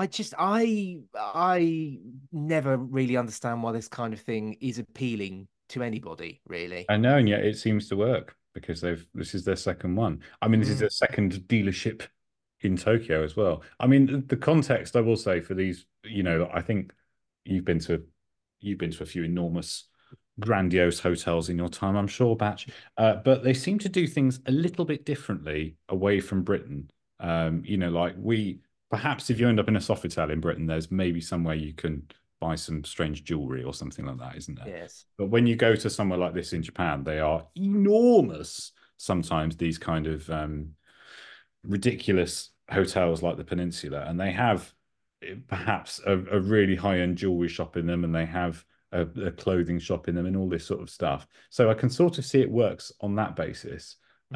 I never really understand why this kind of thing is appealing to anybody, really. I know, and yet it seems to work because this is their second one. I mean, this is their second dealership in Tokyo as well. I mean, the context I will say for these, I think you've been to a few enormous, grandiose hotels in your time, I'm sure, Batch. But they seem to do things a little bit differently away from Britain. Like perhaps if you end up in a Sofitel in Britain, there's maybe somewhere you can buy some strange jewelry or something like that, isn't there? Yes. But when you go to somewhere like this in Japan, they are enormous. Sometimes these kind of ridiculous hotels like the Peninsula, and they have perhaps a really high-end jewelry shop in them, and they have a clothing shop in them, and all this sort of stuff. So I can sort of see it works on that basis.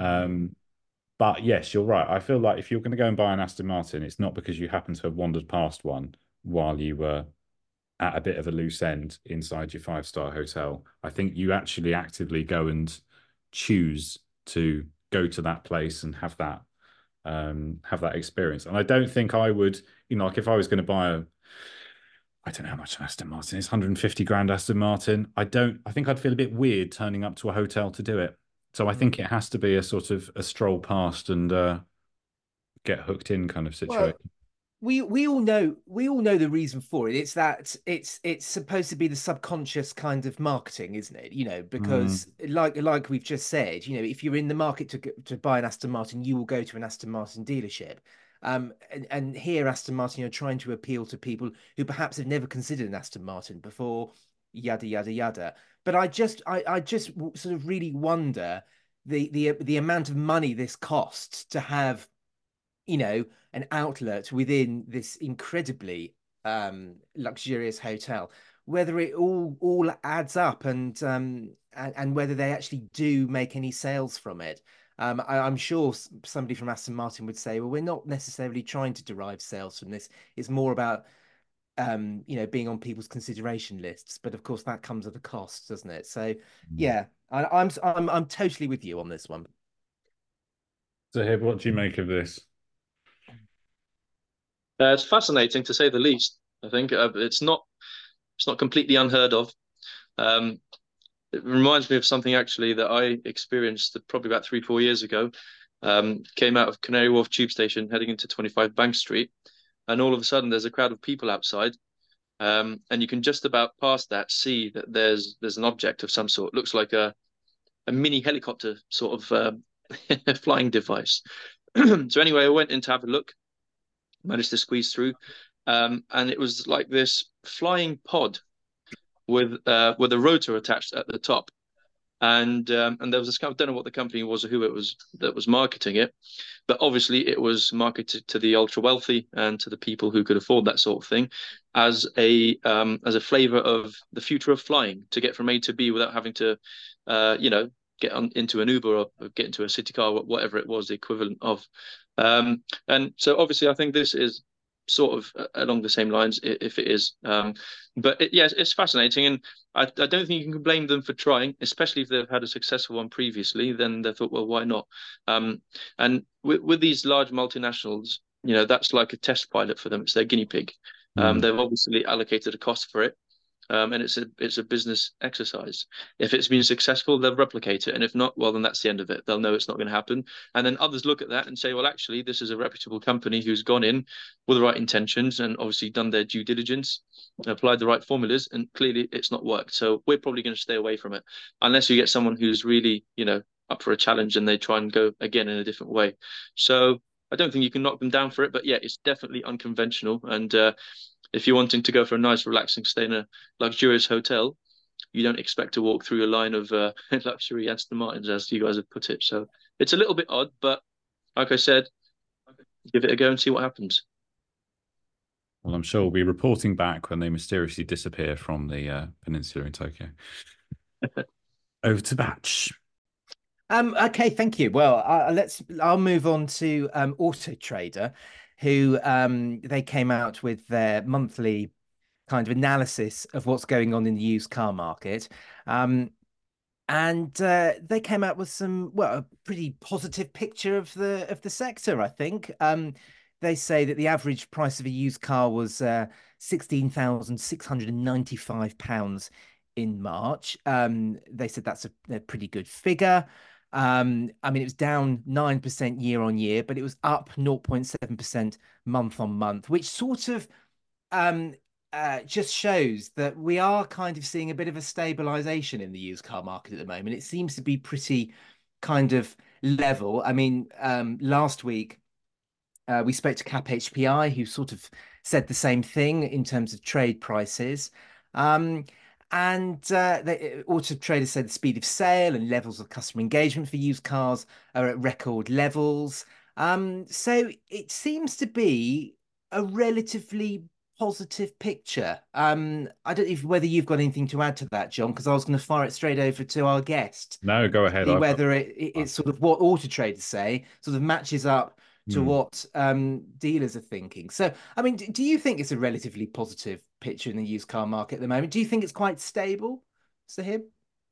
But yes, you're right. I feel like if you're going to go and buy an Aston Martin, it's not because you happen to have wandered past one while you were at a bit of a loose end inside your five-star hotel. I think you actually actively go and choose to go to that place and have that experience. And I don't think I would, like if I was going to buy I don't know how much an Aston Martin is, 150 grand Aston Martin. I think I'd feel a bit weird turning up to a hotel to do it. So I think it has to be a sort of a stroll past and get hooked in kind of situation. Well, we all know the reason for it. It's that it's supposed to be the subconscious kind of marketing, isn't it? Because like we've just said, if you're in the market to buy an Aston Martin, you will go to an Aston Martin dealership. And here Aston Martin are trying to appeal to people who perhaps have never considered an Aston Martin before, yada yada yada. But I just sort of really wonder the amount of money this costs to have, an outlet within this incredibly luxurious hotel, whether it all adds up and whether they actually do make any sales from it. I'm sure somebody from Aston Martin would say, well, we're not necessarily trying to derive sales from this. It's more about being on people's consideration lists. But of course, that comes at a cost, doesn't it? So yeah, I'm totally with you on this one. So, Hib, what do you make of this? It's fascinating to say the least. I think it's not completely unheard of. It reminds me of something actually that I experienced probably about 3-4 years ago. Came out of Canary Wharf Tube Station heading into 25 Bank Street, and all of a sudden there's a crowd of people outside, and you can just about past that see that there's an object of some sort. Looks like a mini helicopter sort of flying device. So anyway, I went in to have a look. Managed to squeeze through, and it was like this flying pod with a rotor attached at the top, and there was this kind of, I don't know what the company was or who it was that was marketing it, but obviously it was marketed to the ultra wealthy and to the people who could afford that sort of thing, as a flavor of the future of flying, to get from A to B without having to, get into an Uber or get into a city car, whatever it was the equivalent of. And so obviously I think this is sort of along the same lines, if it is. But yes, it's fascinating. And I don't think you can blame them for trying, especially if they've had a successful one previously. Then they thought, well, why not? And with these large multinationals, that's like a test pilot for them. It's their guinea pig. They've obviously allocated a cost for it. And it's a business exercise. If it's been successful, they'll replicate it, and if not, well, then that's the end of it. They'll know it's not going to happen, and then others look at that and say, well, actually, this is a reputable company who's gone in with the right intentions and obviously done their due diligence, applied the right formulas, and clearly it's not worked. So we're probably going to stay away from it, unless you get someone who's really, up for a challenge and they try and go again in a different way. So I don't think you can knock them down for it, but yeah, it's definitely unconventional. And if you're wanting to go for a nice, relaxing stay in a luxurious hotel, you don't expect to walk through a line of luxury Aston Martins, as you guys have put it. So it's a little bit odd, but like I said, give it a go and see what happens. Well, I'm sure we'll be reporting back when they mysteriously disappear from the peninsula in Tokyo. Over to Batch. Okay, thank you. Well, I'll move on to Auto Trader, who they came out with their monthly kind of analysis of what's going on in the used car market. And they came out with a pretty positive picture of the sector, I think. they say that the average price of a used car was £16,695 in March. They said that's a pretty good figure. I mean, it was down 9% year on year, but it was up 0.7% month on month, which sort of just shows that we are kind of seeing a bit of a stabilization in the used car market at the moment. It seems to be pretty kind of level. I mean, last week we spoke to Cap HPI, who sort of said the same thing in terms of trade prices. Auto Trader said the speed of sale and levels of customer engagement for used cars are at record levels. So it seems to be a relatively positive picture. I don't know whether you've got anything to add to that, John, because I was going to fire it straight over to our guest. No, go ahead. See whether it's sort of what Auto Traders say sort of matches up to what dealers are thinking. So, I mean, do you think it's a relatively positive picture in the used car market at the moment? Do you think it's quite stable, Sahib?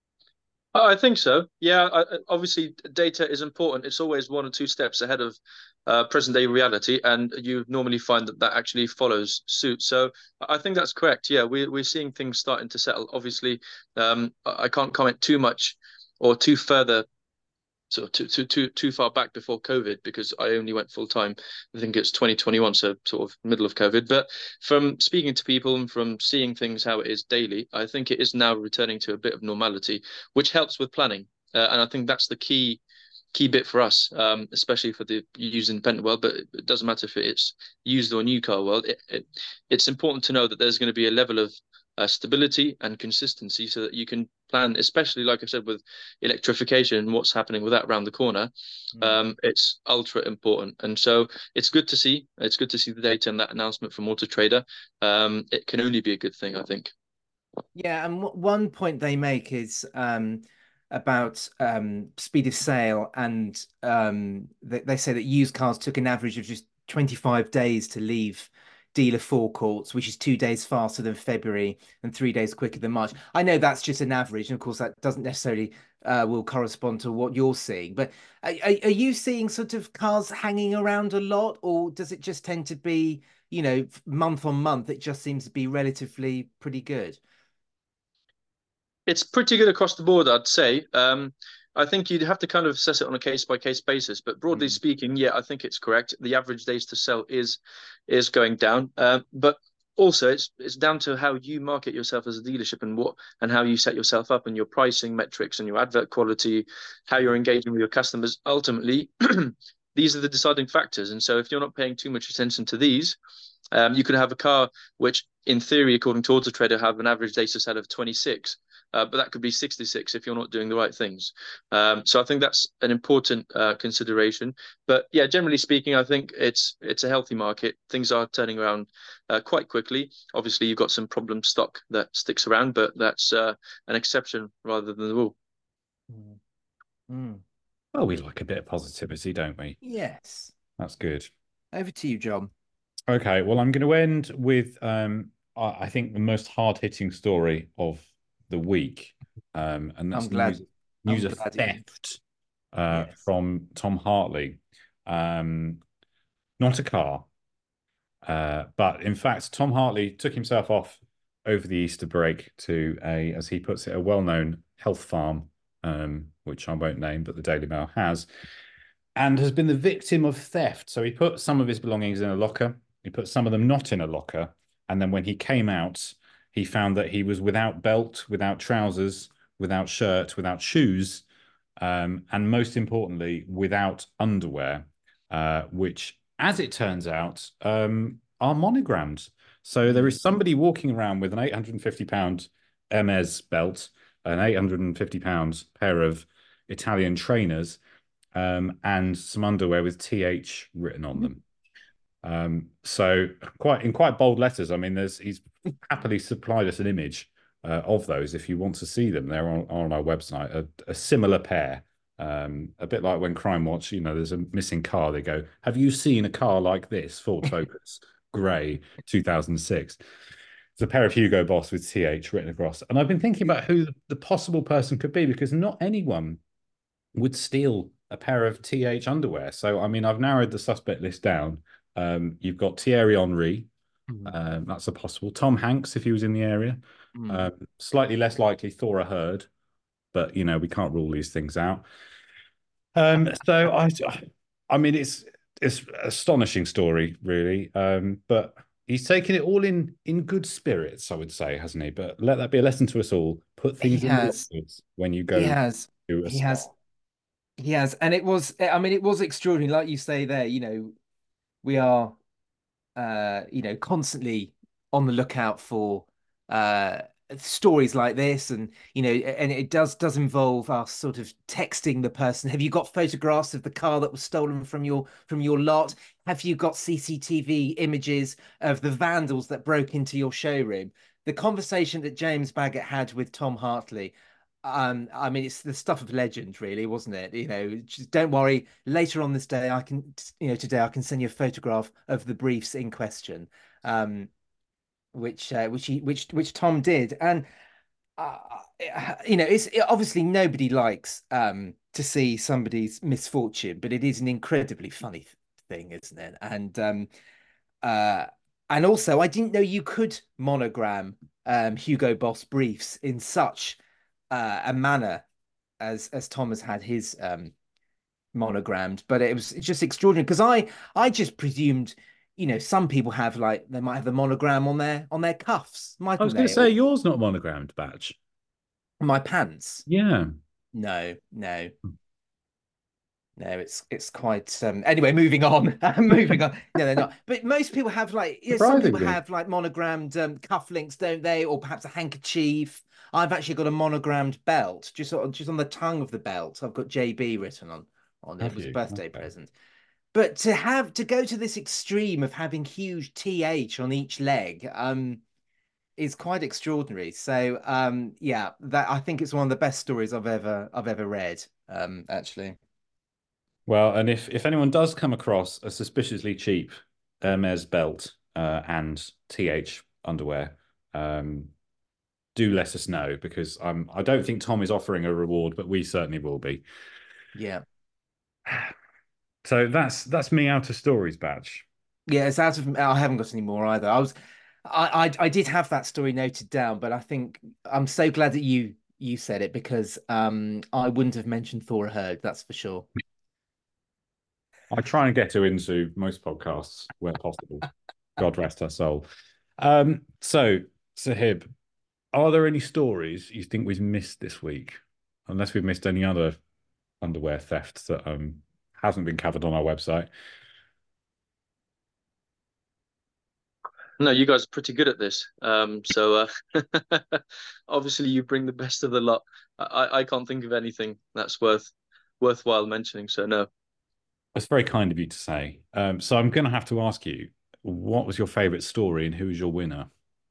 I think so. Yeah, obviously data is important. It's always 1 or 2 steps ahead of present day reality, and you normally find that actually follows suit. So I think that's correct. Yeah, we're seeing things starting to settle. Obviously, I can't comment too much or too further, sort of too far back before COVID, because I only went full time. I think it's 2021, so sort of middle of COVID. But from speaking to people and from seeing things how it is daily, I think it is now returning to a bit of normality, which helps with planning. And I think that's the key bit for us, especially for the used independent world. But it doesn't matter if it's used or new car world. It's important to know that there's going to be a level of stability and consistency, so that you can plan, especially like I said with electrification and what's happening with that around the corner. It's ultra important, and so it's good to see the data and that announcement from Auto Trader. It can only be a good thing, I think. Yeah, and one point they make is about speed of sale, and they say that used cars took an average of just 25 days to leave dealer forecourts, which is 2 days faster than February and 3 days quicker than March. I know that's just an average, and of course that doesn't necessarily will correspond to what you're seeing. But are you seeing sort of cars hanging around a lot, or does it just tend to be, you know, month on month, it just seems to be relatively pretty good? It's pretty good across the board, I'd say. I think you'd have to kind of assess it on a case-by-case basis, but broadly speaking, yeah, I think it's correct. The average days to sell is going down, but also it's down to how you market yourself as a dealership, and how you set yourself up, and your pricing metrics and your advert quality, how you're engaging with your customers. Ultimately, these are the deciding factors, and so if you're not paying too much attention to these, you could have a car which, in theory, according to Auto Trader, have an average days to sell of 26. But that could be 66 if you're not doing the right things. So I think that's an important consideration. But yeah, generally speaking, I think it's a healthy market. Things are turning around quite quickly. Obviously, you've got some problem stock that sticks around, but that's an exception rather than the rule. Well, we like a bit of positivity, don't we? Yes. That's good. Over to you, John. Okay, well, I'm going to end with, I think, the most hard-hitting story of the week, and that's news of theft from Tom Hartley. Not a car, but in fact, Tom Hartley took himself off over the Easter break to as he puts it, a well-known health farm, which I won't name, but the Daily Mail has, and has been the victim of theft. So he put some of his belongings in a locker, he put some of them not in a locker, and then when he came out, he found that he was without belt, without trousers, without shirt, without shoes, and most importantly, without underwear, which, as it turns out, are monogrammed. So there is somebody walking around with an £850 Hermes belt, an £850 pair of Italian trainers, and some underwear with TH written on them. So in quite bold letters. I mean, he's happily supplied us an image of those if you want to see them. They're on our website, a similar pair, a bit like when Crime Watch, you know, there's a missing car, they go, have you seen a car like this, Ford Focus grey 2006? It's a pair of Hugo Boss with TH written across. And I've been thinking about who the possible person could be, because not anyone would steal a pair of TH underwear. So I mean, I've narrowed the suspect list down. You've got Thierry Henry. Mm. That's a possible. Tom Hanks, if he was in the area. Slightly less likely Thora Hird, but we can't rule these things out. So I mean, it's astonishing story, really. But he's taken it all in good spirits, I would say, hasn't he? But let that be a lesson to us all. Put things He in the has. lockers when you He go has. to a He spa. has. He has. And it was, I mean, it was extraordinary. Like you say there, we are constantly on the lookout for stories like this, and and it does involve us sort of texting the person. Have you got photographs of the car that was stolen from your lot? Have you got CCTV images of the vandals that broke into your showroom? The conversation that James Baggett had with Tom Hartley, I mean, it's the stuff of legend, really, wasn't it? Just don't worry. Later on this day, today I can send you a photograph of the briefs in question, which Tom did, and uh, obviously nobody likes to see somebody's misfortune, but it is an incredibly funny thing, isn't it? Uh, and also, I didn't know you could monogram Hugo Boss briefs in such a manner as Tom has had his monogrammed, but it was just extraordinary because I just presumed, some people have they might have the monogram on their cuffs, I mightn't was going to they? say yours not monogrammed badge. Or my pants. Yeah. No, no. No, it's quite anyway, moving on. Moving on. No, they're not. But most people have some people Surprisingly. have monogrammed cufflinks, don't they? Or perhaps a handkerchief. I've actually got a monogrammed belt, just on the tongue of the belt. I've got JB written on it. Have It was a you? birthday Okay. present. But to go to this extreme of having huge TH on each leg, is quite extraordinary. So yeah, that I think it's one of the best stories I've ever read. Actually. Well, and if anyone does come across a suspiciously cheap Hermes belt and TH underwear, do let us know, because I don't think Tom is offering a reward, but we certainly will be. Yeah. So that's me out of stories badge. Yeah, it's out of. I haven't got any more either. I did have that story noted down, but I think I'm so glad that you said it because I wouldn't have mentioned Thora Hird, that's for sure. I try and get her into most podcasts where possible. God rest her soul. So Sahib, are there any stories you think we've missed this week? Unless we've missed any other underwear theft that hasn't been covered on our website. No, you guys are pretty good at this. So obviously you bring the best of the lot. I can't think of anything that's worthwhile mentioning. So no. That's very kind of you to say. So I'm going to have to ask you, what was your favorite story and who was your winner?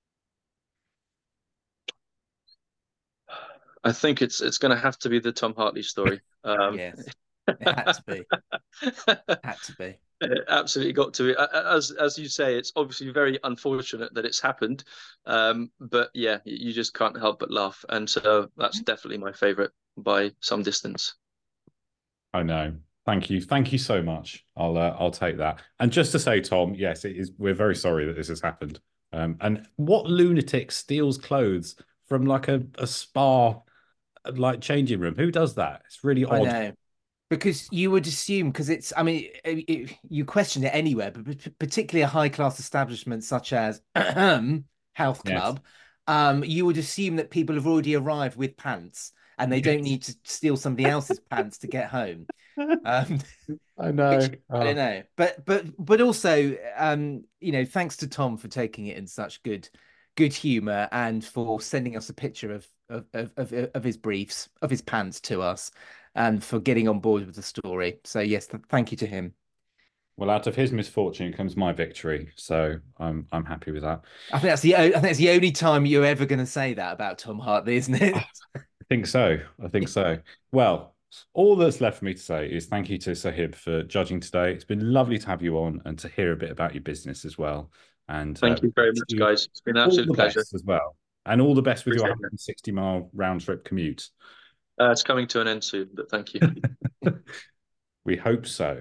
I think it's going to have to be the Tom Hartley story. Yes, it had to be. Had to be. It absolutely got to be. As you say, it's obviously very unfortunate that it's happened. But yeah, you just can't help but laugh. And so that's definitely my favorite by some distance. I know. Thank you. Thank you so much. I'll take that. And just to say, Tom, yes, it is. We're very sorry that this has happened. And what lunatic steals clothes from like a spa changing room? Who does that? It's really odd. I know. Because you would assume, because I mean, you question it anywhere, but particularly a high class establishment such as Health Yes. Club, you would assume that people have already arrived with pants and they don't need to steal somebody else's pants to get home. I know. Which I don't know, but also, thanks to Tom for taking it in such good humor and for sending us a picture of his briefs, of his pants to us, and for getting on board with the story. So yes, thank you to him. Well, out of his misfortune comes my victory, so I'm happy with that. I think that's the only time you're ever going to say that about Tom Hartley, isn't it? I think so. I think so. Well, all that's left for me to say is thank you to Sahib for judging today. It's been lovely to have you on and to hear a bit about your business as well. And Thank you very much, guys. It's been an all absolute the pleasure. best as well. And all the best with your Appreciate it. 160-mile round trip commute. It's coming to an end soon, but thank you. We hope so.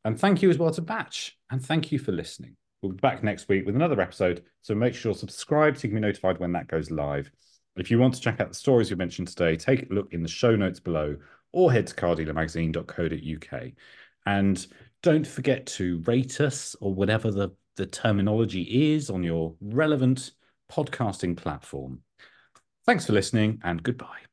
And thank you as well to Batch. And thank you for listening. We'll be back next week with another episode. So make sure to subscribe so you can be notified when that goes live. If you want to check out the stories we mentioned today, take a look in the show notes below or head to cardealermagazine.co.uk. And don't forget to rate us or whatever the terminology is on your relevant podcasting platform. Thanks for listening and goodbye.